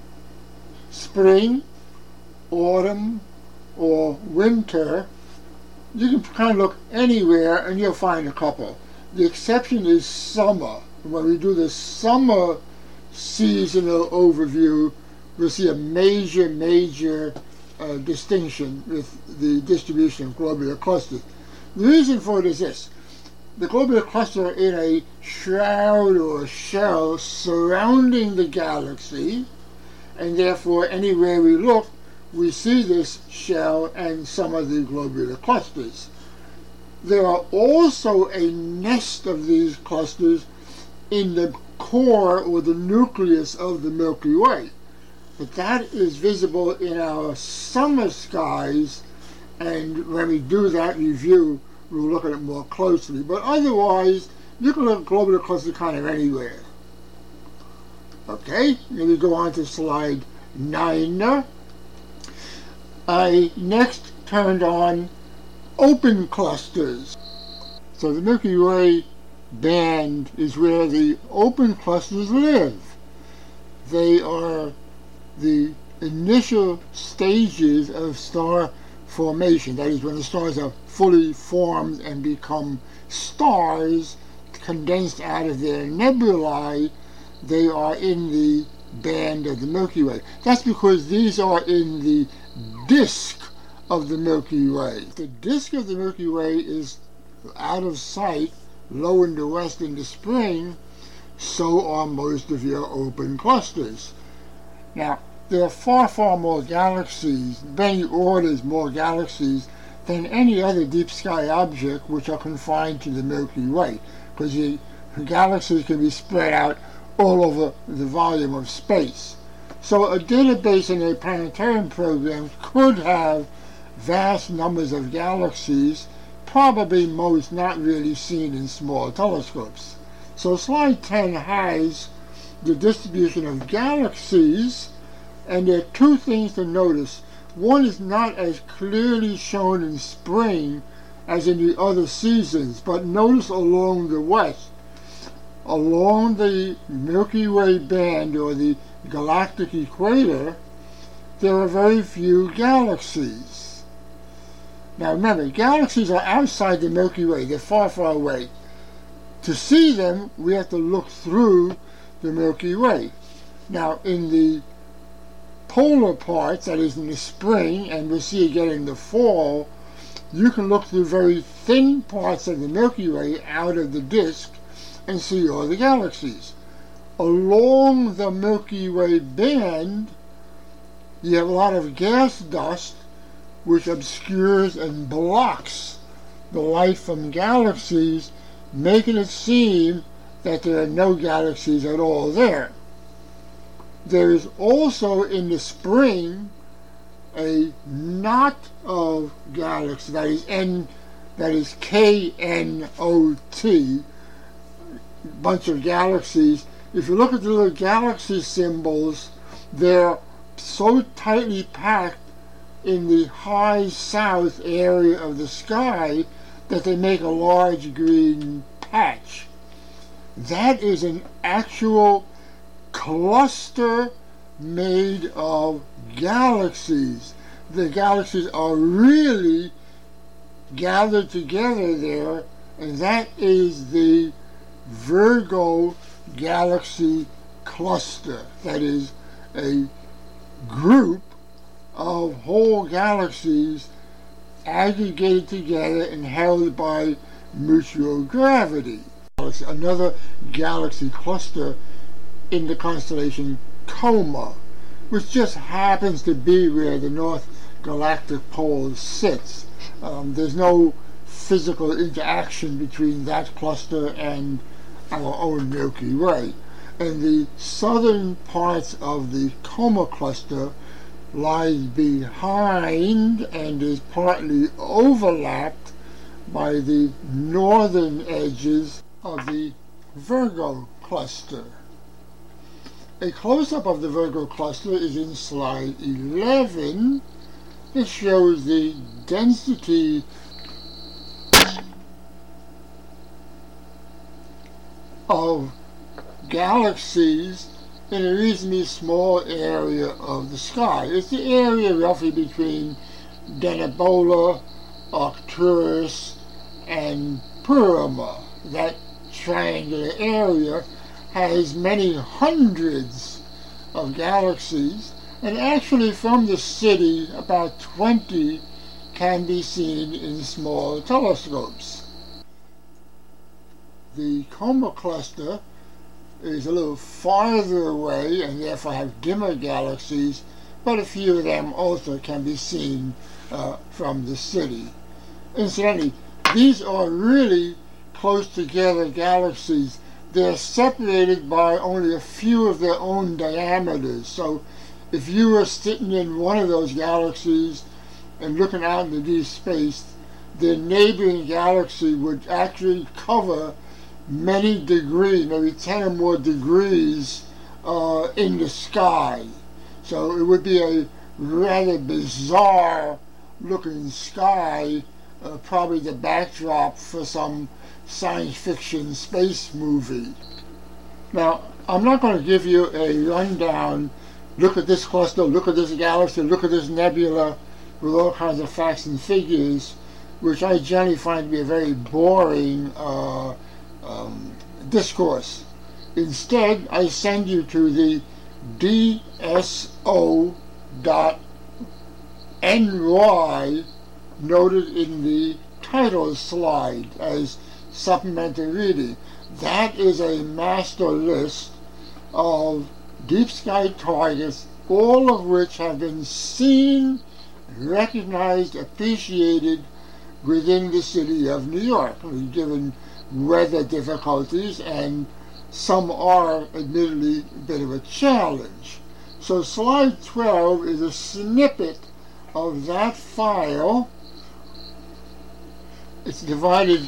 spring, autumn, or winter, you can kind of look anywhere and you'll find a couple. The exception is summer. When we do the summer seasonal overview, we'll see a major distinction with the distribution of globular clusters. The reason for it is this. The globular cluster are in a shroud or shell surrounding the galaxy, and therefore anywhere we look, we see this shell and some of the globular clusters. There are also a nest of these clusters in the core or the nucleus of the Milky Way. But that is visible in our summer skies, and when we do that review, we'll look at it more closely. But otherwise, you can look at globular clusters kind of anywhere. Okay, then we go on to slide 9. I next turned on open clusters. So the Milky Way band is where the open clusters live. They are the initial stages of star formation. That is, when the stars are fully formed and become stars condensed out of their nebulae, they are in the band of the Milky Way. That's because these are in the disk of the Milky Way. The disk of the Milky Way is out of sight, low in the west in the spring, so are most of your open clusters. Now, there are far more galaxies, many orders more galaxies, than any other deep sky object which are confined to the Milky Way, because the galaxies can be spread out all over the volume of space. So a database in a planetarium program could have vast numbers of galaxies, probably most not really seen in small telescopes. So slide 10 has the distribution of galaxies, and there are 2 things to notice. One is not as clearly shown in spring as in the other seasons, but notice along the west, along the Milky Way band or the galactic equator, there are very few galaxies. Now remember, galaxies are outside the Milky Way. They're far away. To see them, we have to look through the Milky Way. Now, in the polar parts, that is in the spring, and we'll see again in the fall, you can look through very thin parts of the Milky Way out of the disk and see all the galaxies. Along the Milky Way band, you have a lot of gas dust which obscures and blocks the light from galaxies, making it seem that there are no galaxies at all there. There is also in the spring a knot of galaxies, that is K-N-O-T, bunch of galaxies. If you look at the little galaxy symbols, they're so tightly packed in the high south area of the sky that they make a large green patch. That is an actual cluster made of galaxies. The galaxies are really gathered together there, and that is the Virgo galaxy cluster. That is a group of whole galaxies aggregated together and held by mutual gravity. Another galaxy cluster in the constellation Coma, which just happens to be where the North Galactic Pole sits. There's no physical interaction between that cluster and our own Milky Way. And the southern parts of the Coma cluster lies behind and is partly overlapped by the northern edges of the Virgo cluster. A close-up of the Virgo cluster is in slide 11. It shows the density of galaxies in a reasonably small area of the sky. It's the area roughly between Denebola, Arcturus, and Purima. That triangular area has many hundreds of galaxies, and actually from the city about 20 can be seen in small telescopes. The Coma cluster is a little farther away and therefore have dimmer galaxies, but a few of them also can be seen from the city. Incidentally, these are really close together galaxies. They're separated by only a few of their own diameters. So if you were sitting in one of those galaxies and looking out into deep space, the neighboring galaxy would actually cover many degrees, maybe 10 or more degrees in the sky. So it would be a rather bizarre looking sky, probably the backdrop for some science fiction space movie. Now, I'm not going to give you a rundown, look at this cluster, look at this galaxy, look at this nebula, with all kinds of facts and figures, which I generally find to be a very boring discourse. Instead, I send you to the DSO.NY noted in the title slide as supplementary reading. That is a master list of deep sky targets, all of which have been seen, recognized, appreciated within the city of New York, given weather difficulties, and some are admittedly a bit of a challenge. So slide 12 is a snippet of that file. It's divided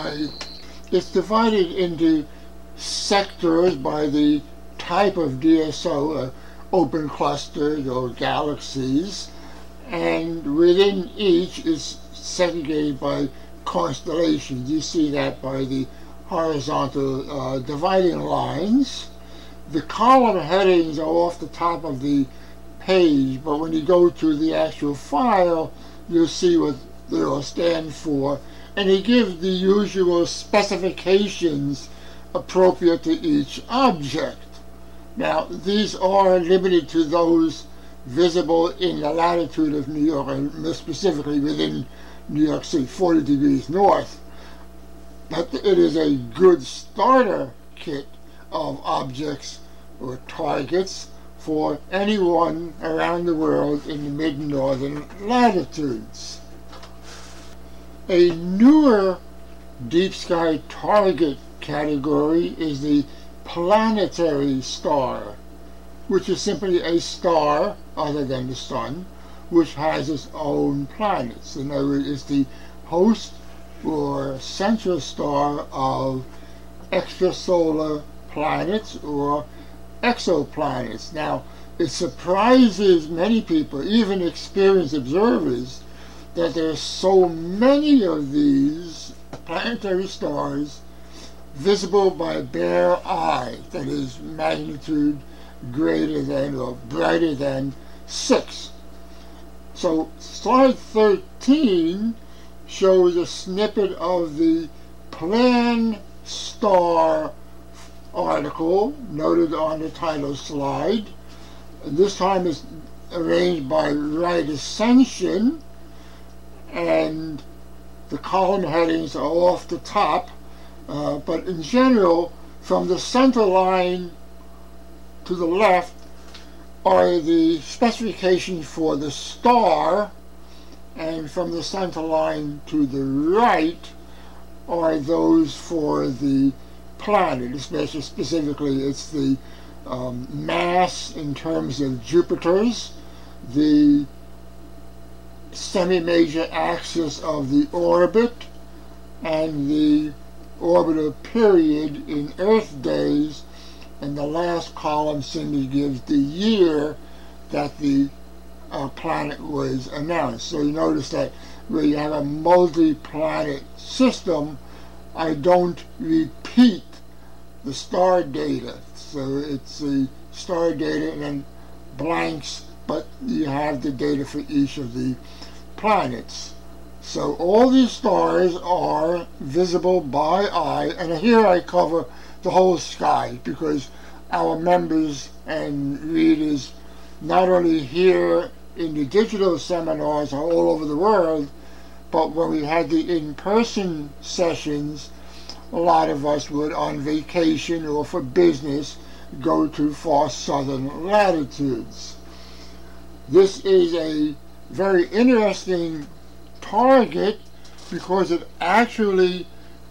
into sectors by the type of DSO, open clusters or galaxies, and within each is segregated by constellations. You see that by the horizontal dividing lines. The column headings are off the top of the page, but when you go to the actual file, you'll see what they all stand for, and it gives the usual specifications appropriate to each object. Now, these are limited to those visible in the latitude of New York, and more specifically within New York City, 40 degrees north. But it is a good starter kit of objects or targets for anyone around the world in the mid-northern latitudes. A newer deep sky target category is the planetary star, which is simply a star other than the sun, which has its own planets. In other words, it's the host or central star of extrasolar planets or exoplanets. Now, it surprises many people, even experienced observers, that there are so many of these planetary stars visible by bare eye, that is, magnitude greater than or brighter than 6. So slide 13 shows a snippet of the Plan Star article noted on the title slide. This time it's arranged by right ascension, and the column headings are off the top, but in general, from the center line to the left are the specifications for the star, and from the center line to the right are those for the planet. Especially specifically, it's the mass in terms of Jupiter's, the semi-major axis of the orbit, and the orbital period in Earth days, and the last column simply gives the year that the planet was announced. So you notice that where you have a multi-planet system, I don't repeat the star data. So it's the star data and then blanks, but you have the data for each of the planets. So all these stars are visible by eye, and here I cover the whole sky because our members and readers, not only here in the digital seminars all over the world, but when we had the in-person sessions, a lot of us would, on vacation or for business, go to far southern latitudes. This is a very interesting target because it actually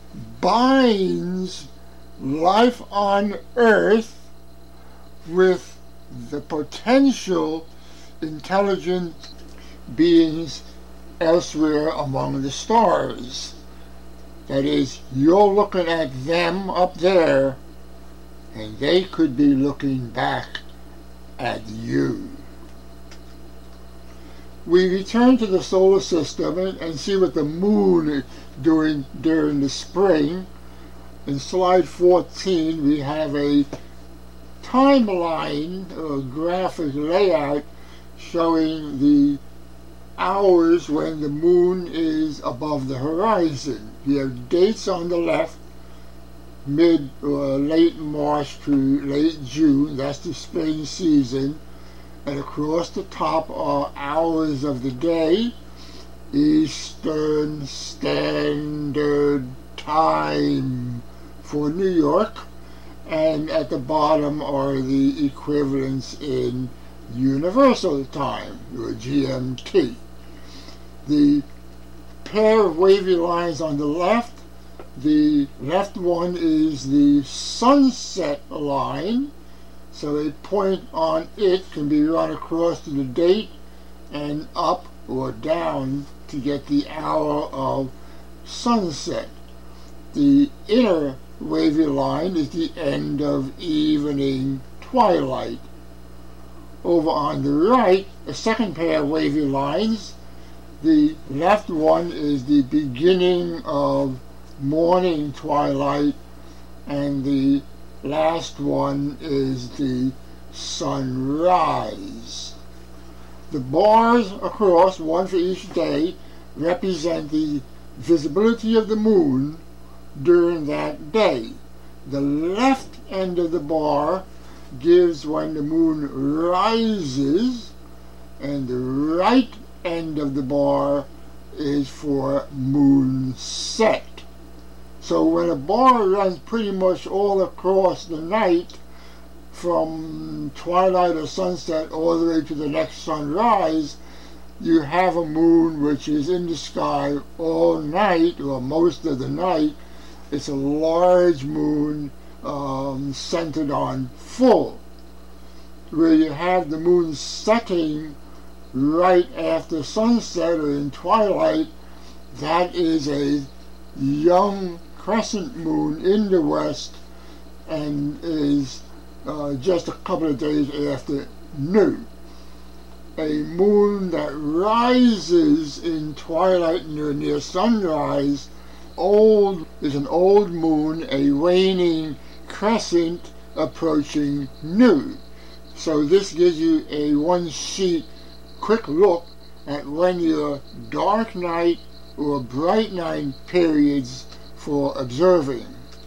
binds life on Earth with the potential intelligent beings elsewhere among the stars. That is, you're looking at them up there, and they could be looking back at you. We return to the solar system and see what the moon is doing during the spring. In slide 14, we have a timeline or graphic layout showing the hours when the moon is above the horizon. You have dates on the left, mid or late March to late June, that's the spring season, and across the top are hours of the day, Eastern Standard Time for New York, and at the bottom are the equivalents in Universal Time, or GMT. The pair of wavy lines on the left, the left one is the sunset line, so a point on it can be run across to the date and up or down to get the hour of sunset. The inner wavy line is the end of evening twilight. Over on the right, a second pair of wavy lines. The left one is the beginning of morning twilight, and the last one is the sunrise. The bars across, one for each day, represent the visibility of the moon during that day. The left end of the bar gives when the moon rises, and the right end of the bar is for moon set. So when a bar runs pretty much all across the night, from twilight or sunset all the way to the next sunrise, you have a moon which is in the sky all night, or most of the night. It's a large moon centered on full. Where you have the moon setting right after sunset or in twilight, that is a young crescent moon in the west and is just a couple of days after new. A moon that rises in twilight near sunrise is an old moon, a waning crescent approaching new. So this gives you a one-sheet quick look at when your dark night or bright night periods for observing.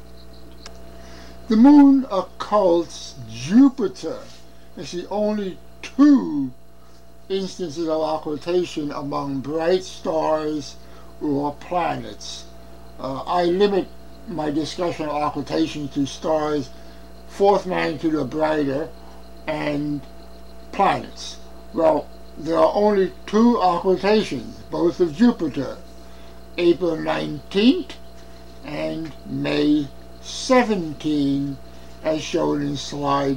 The moon occults Jupiter. It's the only two instances of occultation among bright stars or planets. I limit my discussion of occultation to stars fourth magnitude or brighter and planets. Well, there are only two occultations, both of Jupiter, April 19th and May 17, as shown in slide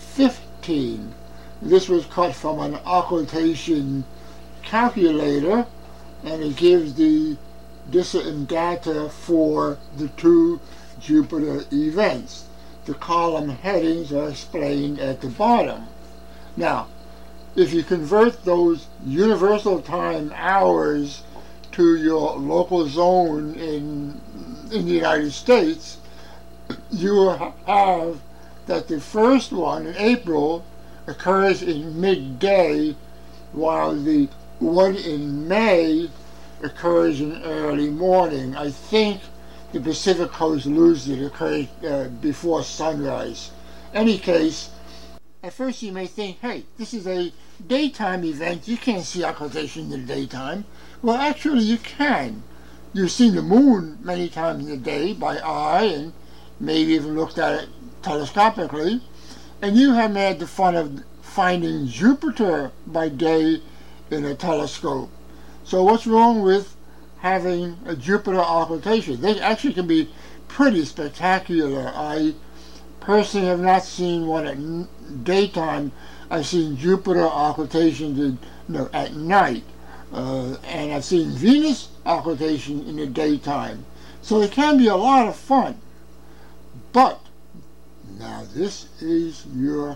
15. This was cut from an occultation calculator, and it gives the distant data for the two Jupiter events. The column headings are explained at the bottom. Now, if you convert those universal time hours to your local zone in the United States, you will have that the first one in April occurs in midday, while the one in May occurs in early morning. I think the Pacific Coast loses it, occurs before sunrise. Any case, at first you may think, hey, this is a daytime event, you can't see occultation in the daytime. Well, actually you can. You've seen the moon many times in the day by eye, and maybe even looked at it telescopically, and you haven't had the fun of finding Jupiter by day in a telescope. So what's wrong with having a Jupiter occultation? They actually can be pretty spectacular. I personally have not seen one at daytime. I've seen Jupiter occultations at night, and I've seen Venus occultation in the daytime. So it can be a lot of fun. But now this is your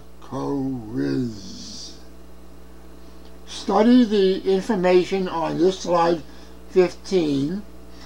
quiz. Study the information on this slide 15,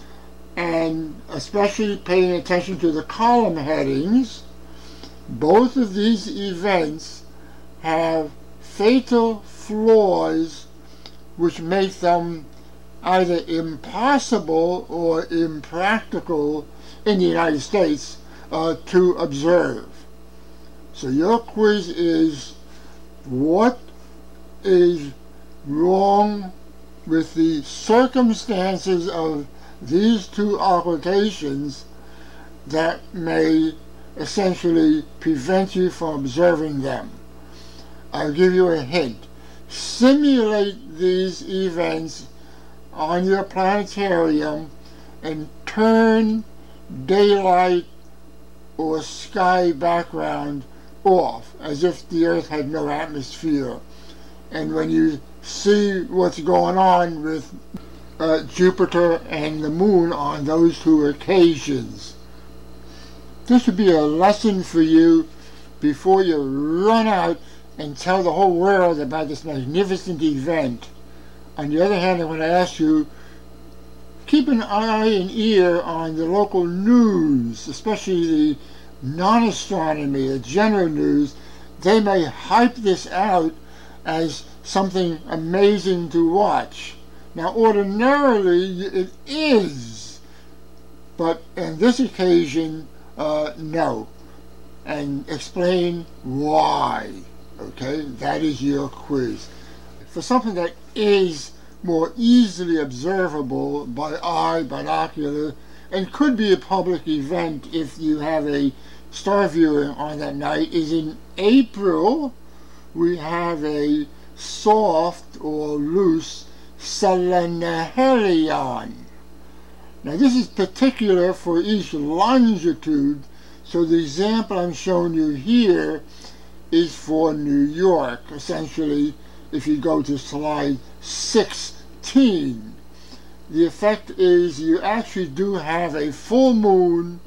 and especially paying attention to the column headings. Both of these events have fatal flaws which make them either impossible or impractical in the United States to observe. So your quiz is, what is wrong with the circumstances of these two occultations that may essentially prevent you from observing them? I'll give you a hint. Simulate these events on your planetarium and turn daylight or sky background off, as if the Earth had no atmosphere. And when you see what's going on with Jupiter and the Moon on those two occasions, this would be a lesson for you before you run out and tell the whole world about this magnificent event. On the other hand, I'm going to ask you, keep an eye and ear on the local news, especially the non-astronomy, the general news. They may hype this out as something amazing to watch. Now, ordinarily, it is, but on this occasion, no. and explain why. Okay, that is your quiz. For something that is more easily observable by eye, binocular, and could be a public event if you have a star viewing on that night, is in April we have a soft or loose Selenahelion. Now this is particular for each longitude, so the example I'm showing you here is for New York. Essentially, if you go to slide 16, the effect is you actually do have a full moon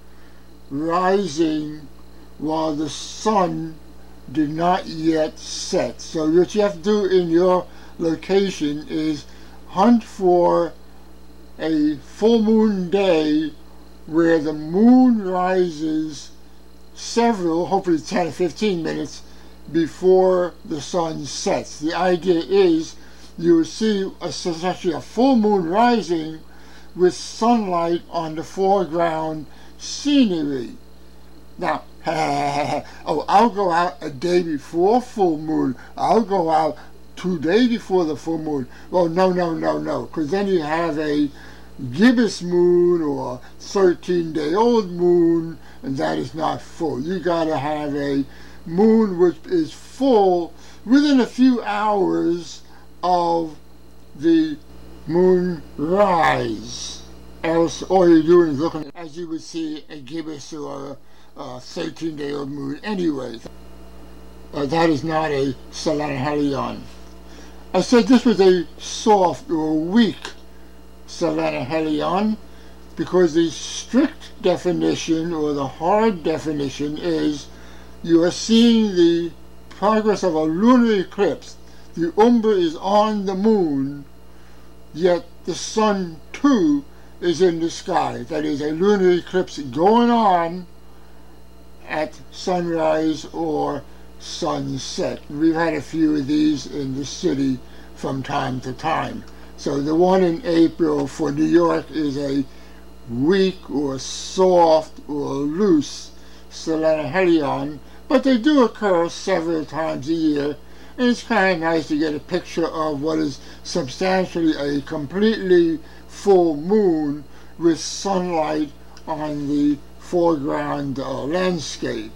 rising while the sun did not yet set. So what you have to do in your location is hunt for a full moon day where the moon rises several, hopefully 10 or 15 minutes before the sun sets. The idea is you will see essentially a full moon rising with sunlight on the foreground scenery. Now, oh, I'll go out a day before full moon. I'll go out 2 days before the full moon. Well, no, because then you have a gibbous moon or 13-day-old moon, and that is not full. You got to have a moon which is full within a few hours of the moon rise. Else all you're doing is looking as you would see a gibbous or a 13-day-old moon anyway. That is not a Selenahelion. I said this was a soft or weak Selenahelion because the strict definition or the hard definition is you are seeing the progress of a lunar eclipse. The umbra is on the moon, yet the sun too is in the sky. That is a lunar eclipse going on at sunrise or sunset. We've had a few of these in the city from time to time. So the one in April for New York is a weak or soft or loose Selenahelion, but they do occur several times a year, and it's kind of nice to get a picture of what is substantially a completely full moon with sunlight on the foreground landscape.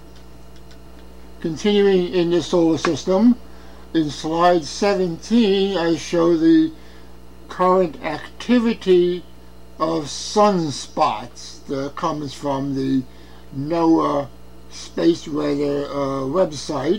Continuing in the solar system, in slide 17 I show the current activity of sunspots that comes from the NOAA Space Weather website.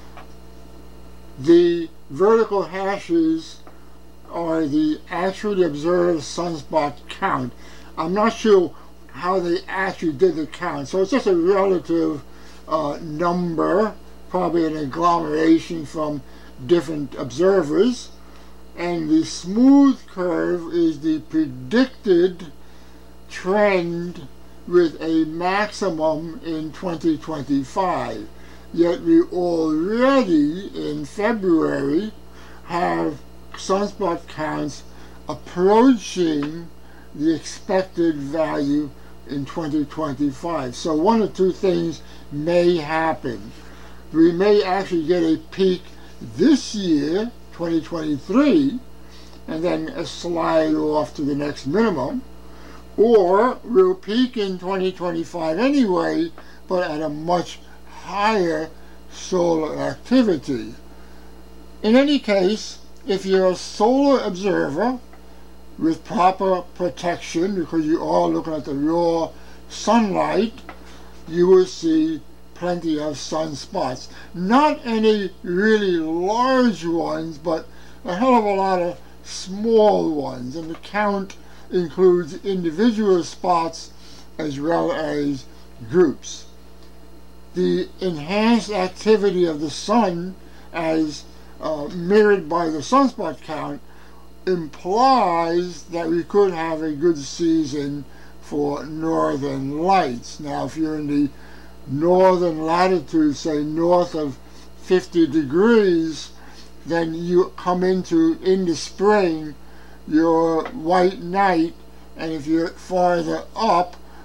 The vertical hashes are the actually observed sunspot count. I'm not sure how they actually did the count, so it's just a relative number, probably an agglomeration from different observers, and the smooth curve is the predicted trend with a maximum in 2025. Yet we already in February have sunspot counts approaching the expected value in 2025. So one or two things may happen. We may actually get a peak this year, 2023, and then a slide off to the next minimum, or we'll peak in 2025 anyway, but at a much higher solar activity. In any case, if you're a solar observer with proper protection, because you are looking at the raw sunlight, you will see plenty of sunspots. Not any really large ones, but a hell of a lot of small ones, and the count includes individual spots as well as groups. The enhanced activity of the sun, as mirrored by the sunspot count, implies that we could have a good season for northern lights. Now, if you're in the northern latitude, say north of 50 degrees, then you come into, in the spring, your white night, and if you're farther up,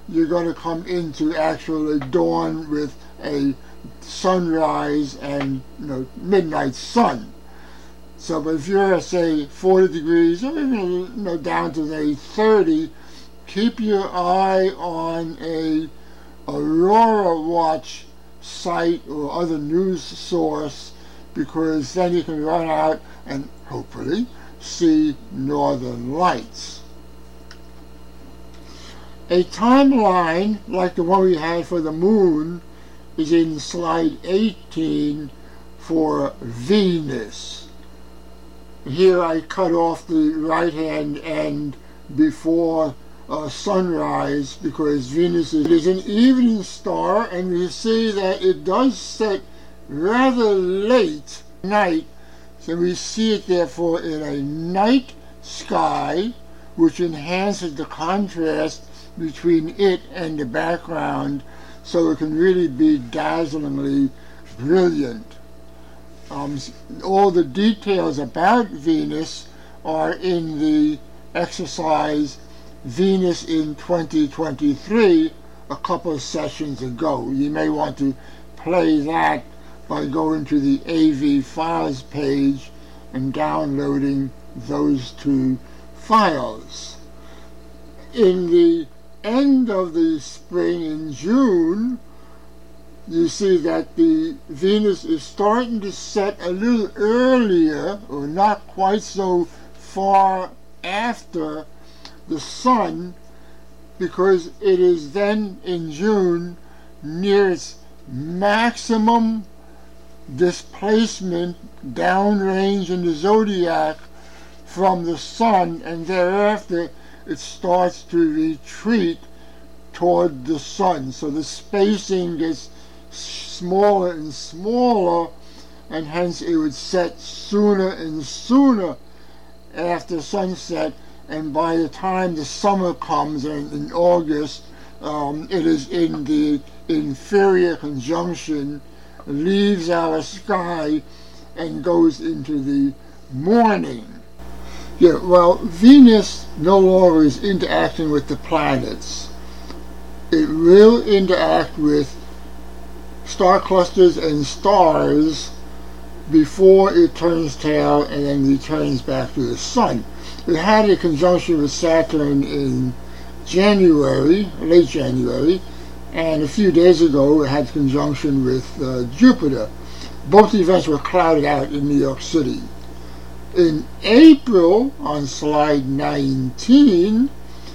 you're going to come into actually dawn with a sunrise and midnight sun. So but if you're, say, 40 degrees or even down to, say, 30, keep your eye on a Aurora Watch site or other news source, because then you can run out and hopefully see northern lights. A timeline like the one we had for the moon is in slide 18 for Venus. Here I cut off the right-hand end before sunrise, because Venus is an evening star, and we see that it does set rather late night, so we see it therefore in a night sky, which enhances the contrast between it and the background, so it can really be dazzlingly brilliant. All the details about Venus are in the exercise Venus in 2023 a couple of sessions ago. You may want to play that by going to the AV files page and downloading those two files. In the end of the spring, in June, you see that the Venus is starting to set a little earlier, or not quite so far after the sun, because it is then in June near its maximum displacement downrange in the zodiac from the sun, and thereafter it starts to retreat toward the sun. So the spacing gets smaller and smaller, and hence it would set sooner and sooner after sunset, and by the time the summer comes in August, it is in the inferior conjunction, leaves our sky and goes into the morning. Yeah, well, Venus no longer is interacting with the planets. It will interact with star clusters and stars before it turns tail and then returns back to the sun. It had a conjunction with Saturn in January, late January, and a few days ago it had a conjunction with Jupiter. Both events were clouded out in New York City. In April, on slide 19,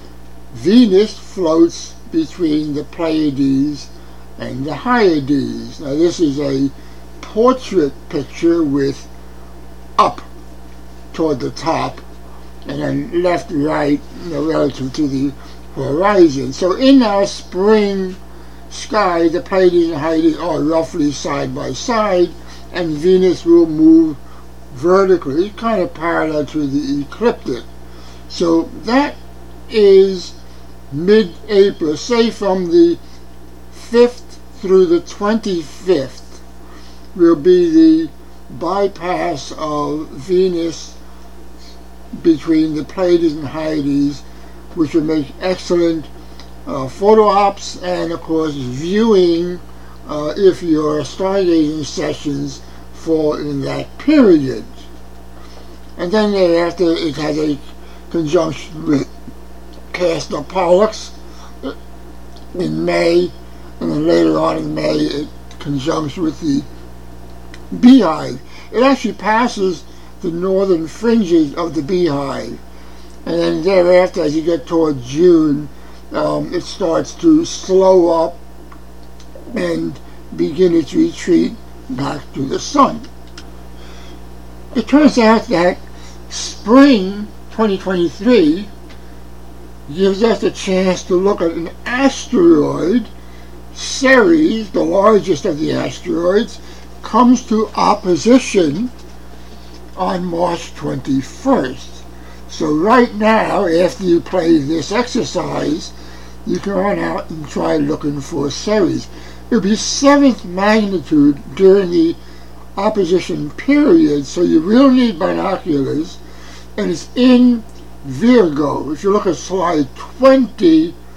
Venus floats between the Pleiades and the Hyades. Now this is a portrait picture with up toward the top and then left, right, relative to the horizon. So in our spring sky, the Pleiades and Hyades are roughly side by side, and Venus will move vertically, kind of parallel to the ecliptic. So that is mid-April, say from the 5th through the 25th will be the bypass of Venus between the Pleiades and Hyades, which will make excellent photo ops and, of course, viewing if your stargazing sessions fall in that period. And then thereafter it has a conjunction with Castor Pollux in May, and then later on in May it conjuncts with the Beehive. It actually passes the northern fringes of the Beehive, and then thereafter, as you get toward June, it starts to slow up and begin its retreat back to the sun. It turns out that spring 2023 gives us a chance to look at an asteroid. Ceres, the largest of the asteroids, comes to opposition on March 21st. So right now, after you play this exercise, you can run out and try looking for Ceres. It'll be 7th magnitude during the opposition period, so you will need binoculars, and it's in Virgo. If you look at slide 20,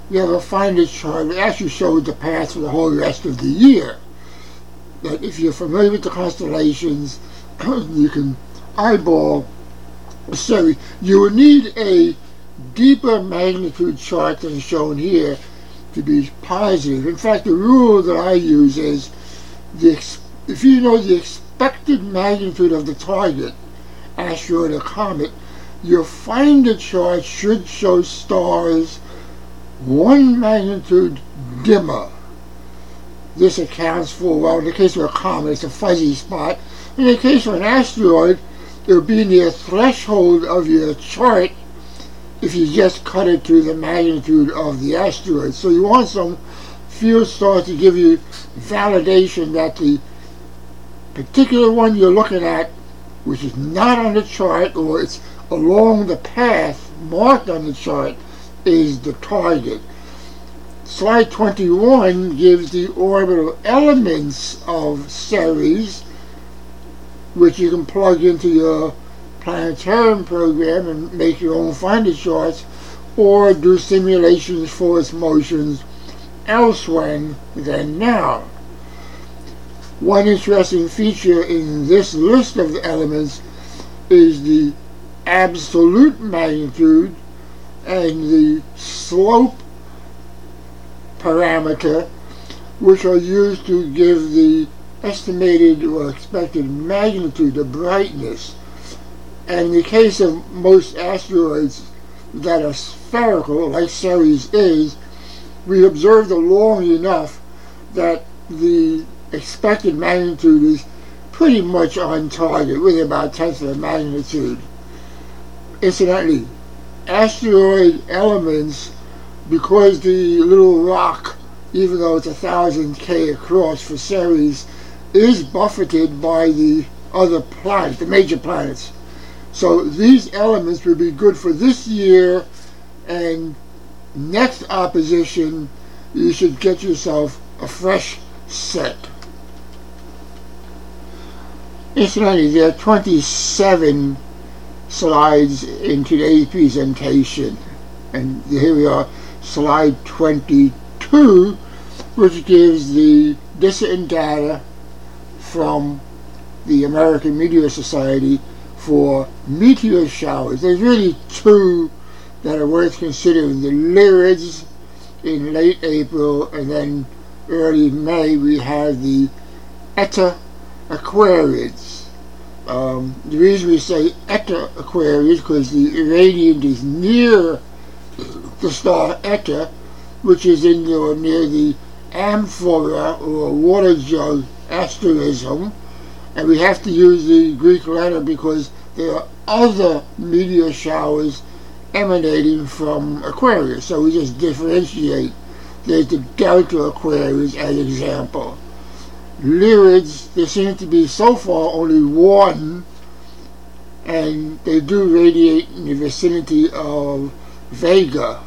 you have a finder chart that actually shows the path for the whole rest of the year. That if you're familiar with the constellations, you can eyeball the series. You will need a deeper magnitude chart than shown here to be positive. In fact, the rule that I use is if you know the expected magnitude of the target, asteroid or comet, your finder chart should show stars 1 magnitude dimmer. This accounts for, well, in the case of a comet, it's a fuzzy spot. In the case of an asteroid, it will be near threshold of your chart if you just cut it to the magnitude of the asteroid. So you want some field stars to give you validation that the particular one you're looking at, which is not on the chart or it's along the path marked on the chart, is the target. Slide 21 gives the orbital elements of Ceres, which you can plug into your planetarium program and make your own finder charts, or do simulations for its motions elsewhere than now. One interesting feature in this list of the elements is the absolute magnitude and the slope parameter, which are used to give the estimated or expected magnitude, the brightness. And in the case of most asteroids that are spherical, like Ceres is, we observe them long enough that the expected magnitude is pretty much on target, with about 1/10 of the magnitude. Incidentally, asteroid elements, because the little rock, even though it's 1,000 K across for Ceres, is buffeted by the other planets, the major planets. So these elements will be good for this year, and next opposition you should get yourself a fresh set. Incidentally, there are 27 slides in today's presentation, and here we are, slide 22, which gives the distant data from the American Meteor Society for meteor showers. There's really two that are worth considering. The Lyrids in late April, and then early May we have the Eta Aquarids. The reason we say Eta Aquarius because the irradiant is near the star Eta, which is near the amphora or water jug asterism, and we have to use the Greek letter because there are other meteor showers emanating from Aquarius, so we just differentiate. There's the Delta Aquarius as example. Lyrids, there seems to be so far only one, and they do radiate in the vicinity of Vega.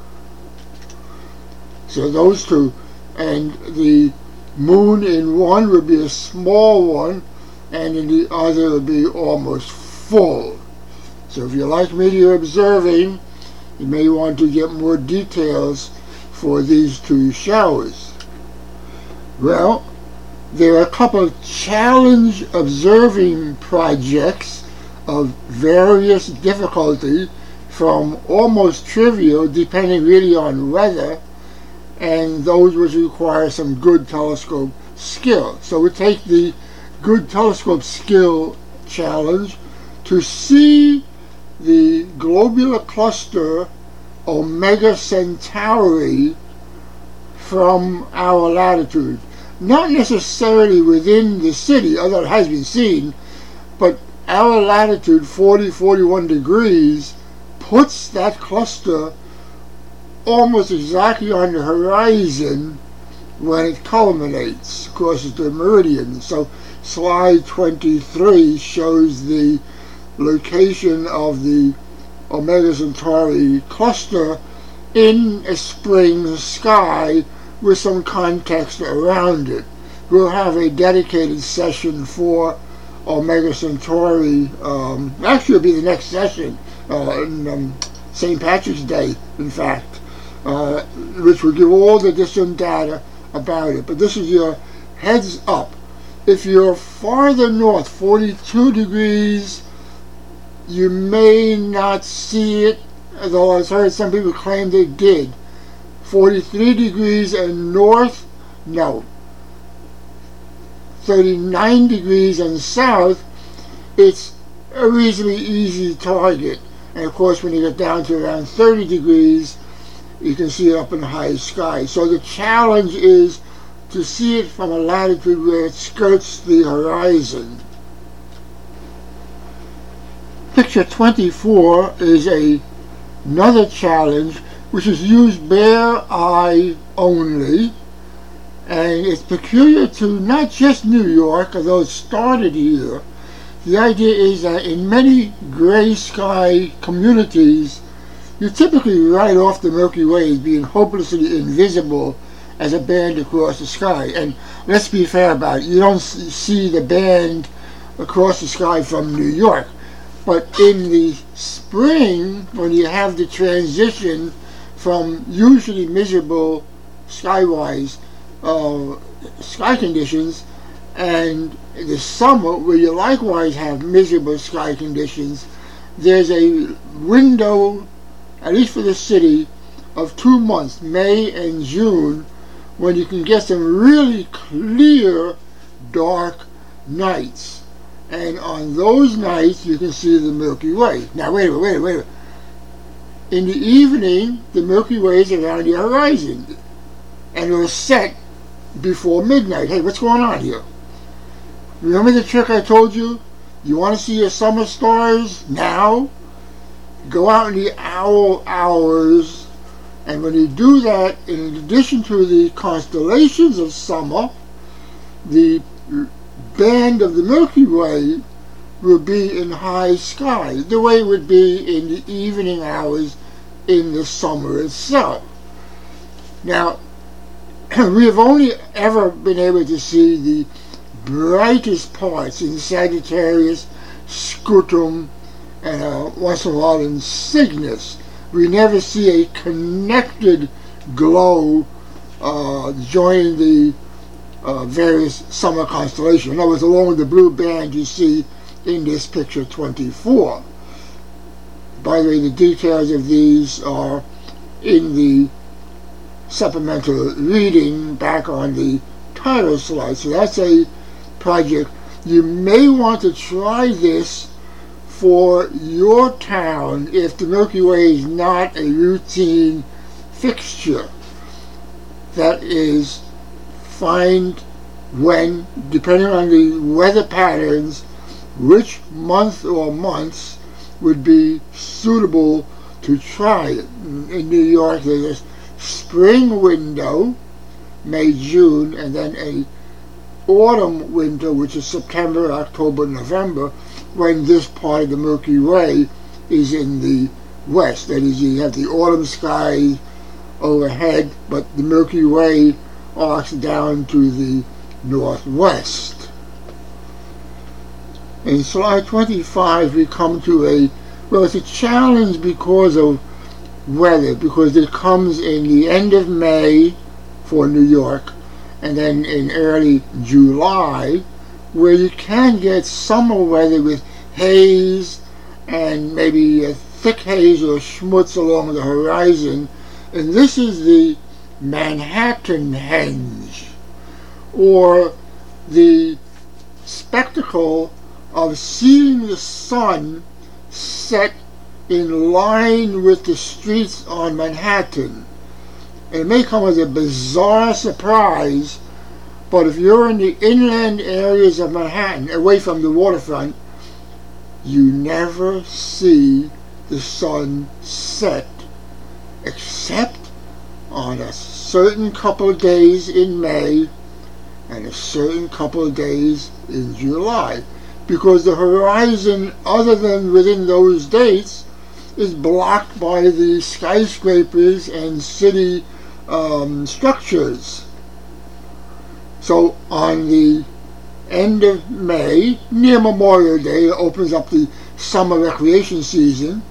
So those two, and the moon in one would be a small one, and in the other would be almost full. So if you like meteor observing, you may want to get more details for these two showers. Well, there are a couple of challenge observing projects of various difficulty, from almost trivial, depending really on weather, and those which require some good telescope skill. So we take the good telescope skill challenge to see the globular cluster Omega Centauri from our latitude. Not necessarily within the city, although it has been seen, but our latitude, 40-41 degrees, puts that cluster almost exactly on the horizon when it culminates, crosses the meridian. So slide 23 shows the location of the Omega Centauri cluster in a spring sky with some context around it. We'll have a dedicated session for Omega Centauri. Actually, it'll be the next session, on St. Patrick's Day, in fact. which will give all the different data about it. But this is your heads up. If you're farther north, 42 degrees, you may not see it, although I've heard some people claim they did. 43 degrees and north, no. 39 degrees and south, it's a reasonably easy target. And of course, when you get down to around 30 degrees, you can see it up in the high sky. So the challenge is to see it from a latitude where it skirts the horizon. Picture 24 is another challenge which is used bare eye only, and it's peculiar to not just New York, although it started here. The idea is that in many gray sky communities, you typically write off the Milky Way as being hopelessly invisible as a band across the sky. And let's be fair about it, you don't see the band across the sky from New York. But in the spring, when you have the transition from usually miserable skywise sky conditions, and the summer where you likewise have miserable sky conditions, there's a window, at least for the city, of 2 months, May and June, when you can get some really clear dark nights. And on those nights you can see the Milky Way. Now wait a minute. In the evening, the Milky Way is around the horizon, and it will set before midnight. Hey, what's going on here? Remember the trick I told you? You want to see your summer stars now? Go out in the owl hours, and when you do that, in addition to the constellations of summer, the band of the Milky Way will be in high sky, the way it would be in the evening hours in the summer itself. Now, we have only ever been able to see the brightest parts in Sagittarius, Scutum, and once in a while in Cygnus. We never see a connected glow joining the various summer constellations. In other words, along with the blue band you see in this picture 24. By the way, the details of these are in the supplemental reading back on the title slide. So that's a project. You may want to try this for your town if the Milky Way is not a routine fixture. That is, find when, depending on the weather patterns, which month or months would be suitable to try it. In New York, there's a spring window, May, June, and then a autumn window, which is September, October, November, when this part of the Milky Way is in the west. That is, you have the autumn sky overhead, but the Milky Way arcs down to the northwest. In slide 25 we come to it's a challenge because of weather, because it comes in the end of May for New York, and then in early July, where you can get summer weather with haze and maybe a thick haze or schmutz along the horizon. And this is the Manhattan henge, or the spectacle of seeing the sun set in line with the streets on Manhattan. It may come as a bizarre surprise, but if you're in the inland areas of Manhattan, away from the waterfront, you never see the sun set, except on a certain couple of days in May and a certain couple of days in July, because the horizon, other than within those dates, is blocked by the skyscrapers and city structures. So on the end of May, near Memorial Day, it opens up the summer recreation season,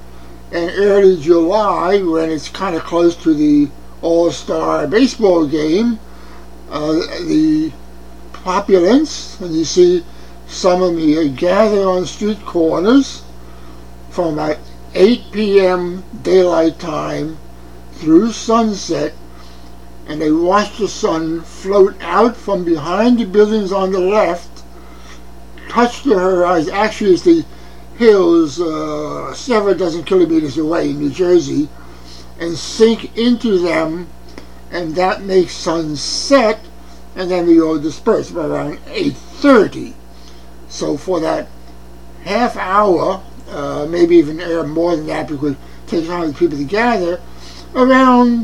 and early July, when it's kind of close to the All-Star baseball game, the populace, and you see some of them here, gather on street corners from about 8 p.m. daylight time through sunset, and they watch the sun float out from behind the buildings on the left, touch the horizon. Actually, it's the hills several dozen kilometers away in New Jersey, and sink into them, and that makes sunset, and then we all disperse by around 8:30. So for that half hour, maybe even more than that, because it takes time for people to gather, around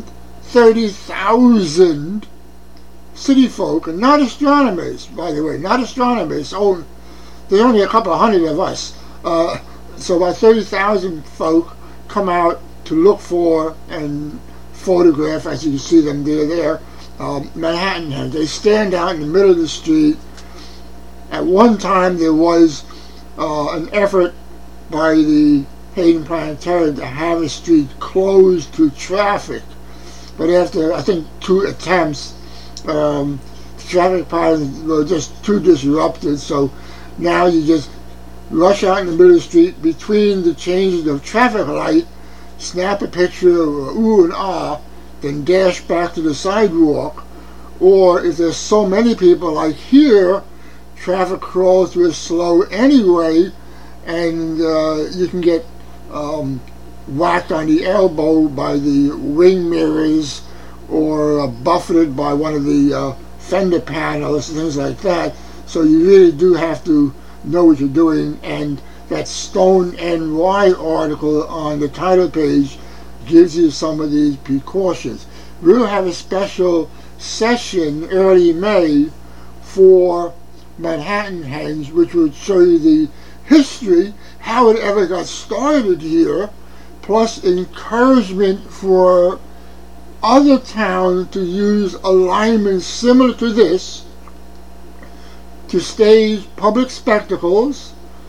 30,000 city folk, and not astronomers, by the way, not astronomers. Oh, there's only a couple of hundred of us. So about 30,000 folk come out to look for and photograph, as you can see them there, Manhattan Hens. They stand out in the middle of the street. At one time there was an effort by the Hayden Planetarium to have the street closed to traffic, but after I think 2 attempts, the traffic patterns were just too disrupted, so now you just rush out in the middle of the street between the changes of traffic light, snap a picture of ooh and ah, then dash back to the sidewalk. Or if there's so many people like here, traffic crawls through slow anyway, and you can get whacked on the elbow by the wing mirrors, or buffeted by one of the fender panels, things like that. So you really do have to know what you're doing, and that Stone NY article on the title page gives you some of these precautions. We'll have a special session early May for Manhattan Hens, which will show you the history, how it ever got started here, plus encouragement for other towns to use alignments similar to this to stage public spectacles,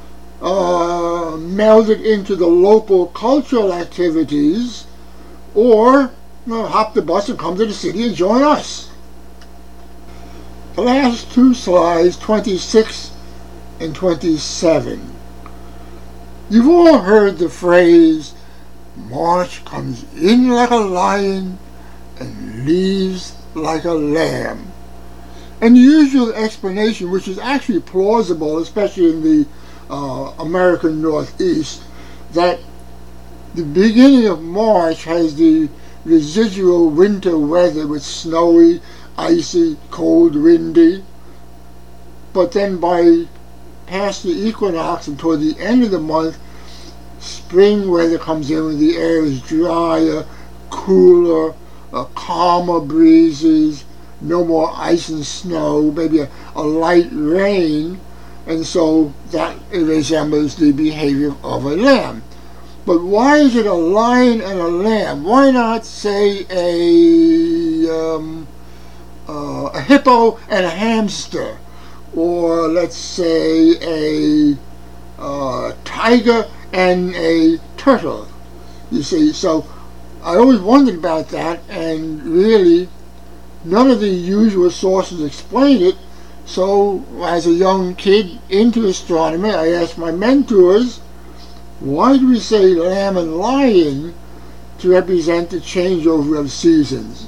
meld it into the local cultural activities, or hop the bus and come to the city and join us. The last 2 slides, 26 and 27. You've all heard the phrase, March comes in like a lion and leaves like a lamb. And the usual explanation, which is actually plausible, especially in the American Northeast, that the beginning of March has the residual winter weather with snowy, icy, cold, windy, but then by past the equinox and toward the end of the month, spring weather comes in when the air is drier, cooler, calmer breezes, no more ice and snow, maybe a light rain, and so that resembles the behavior of a lamb. But why is it a lion and a lamb? Why not say a hippo and a hamster, or let's say a tiger and a turtle? You see, so I always wondered about that, and really none of the usual sources explain it. So as a young kid into astronomy, I asked my mentors, why do we say lamb and lion to represent the changeover of seasons?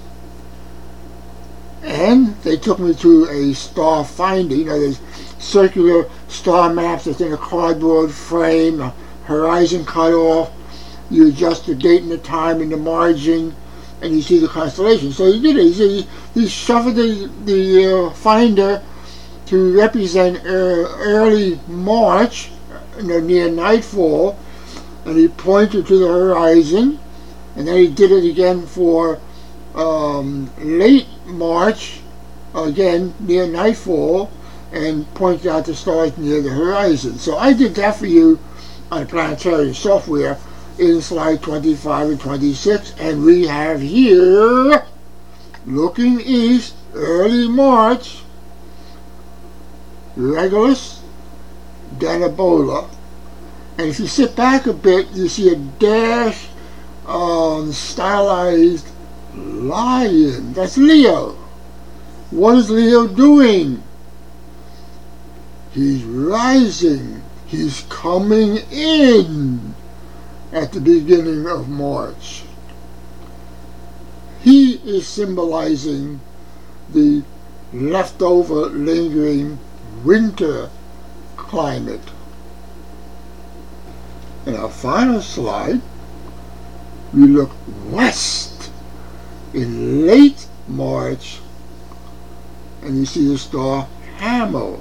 And they took me to a star finder. There's circular star maps that's in a cardboard frame, a horizon cut off. You adjust the date and the time in the margin, and you see the constellation. So he did it. He shuffled the finder to represent early March, near nightfall, and he pointed to the horizon, and then he did it again for late March, again near nightfall, and pointed out the stars near the horizon. So I did that for you on the Planetarium software in slide 25 and 26, and we have here, looking east, early March, Regulus, Denebola, And if you sit back a bit, you see a dash stylized lion. That's Leo. What is Leo doing? He's rising. He's coming in at the beginning of March. He is symbolizing the leftover lingering winter climate. In our final slide, we look west in late March, and you see the star Hamel.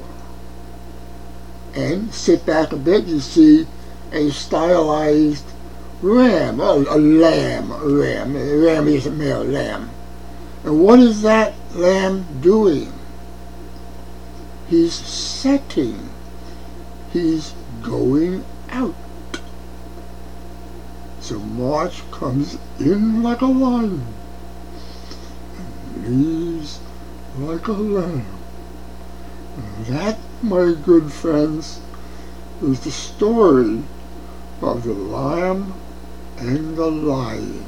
And sit back a bit, you see a stylized ram, a lamb. Ram is a male lamb. And what is that lamb doing? He's setting. He's going out. So March comes in like a lion and leaves like a lamb. And that, my good friends, is the story of the lamb and the lion.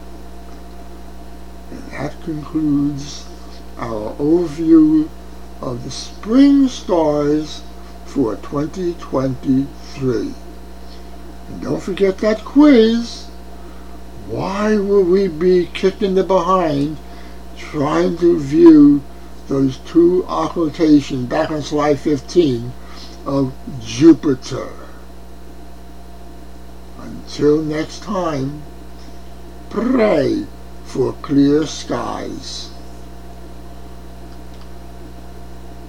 And that concludes our overview of the spring stars for 2023. And don't forget that quiz. Why will we be kicked in the behind trying to view those two occultations back on slide 15 of Jupiter? Until next time, pray for clear skies.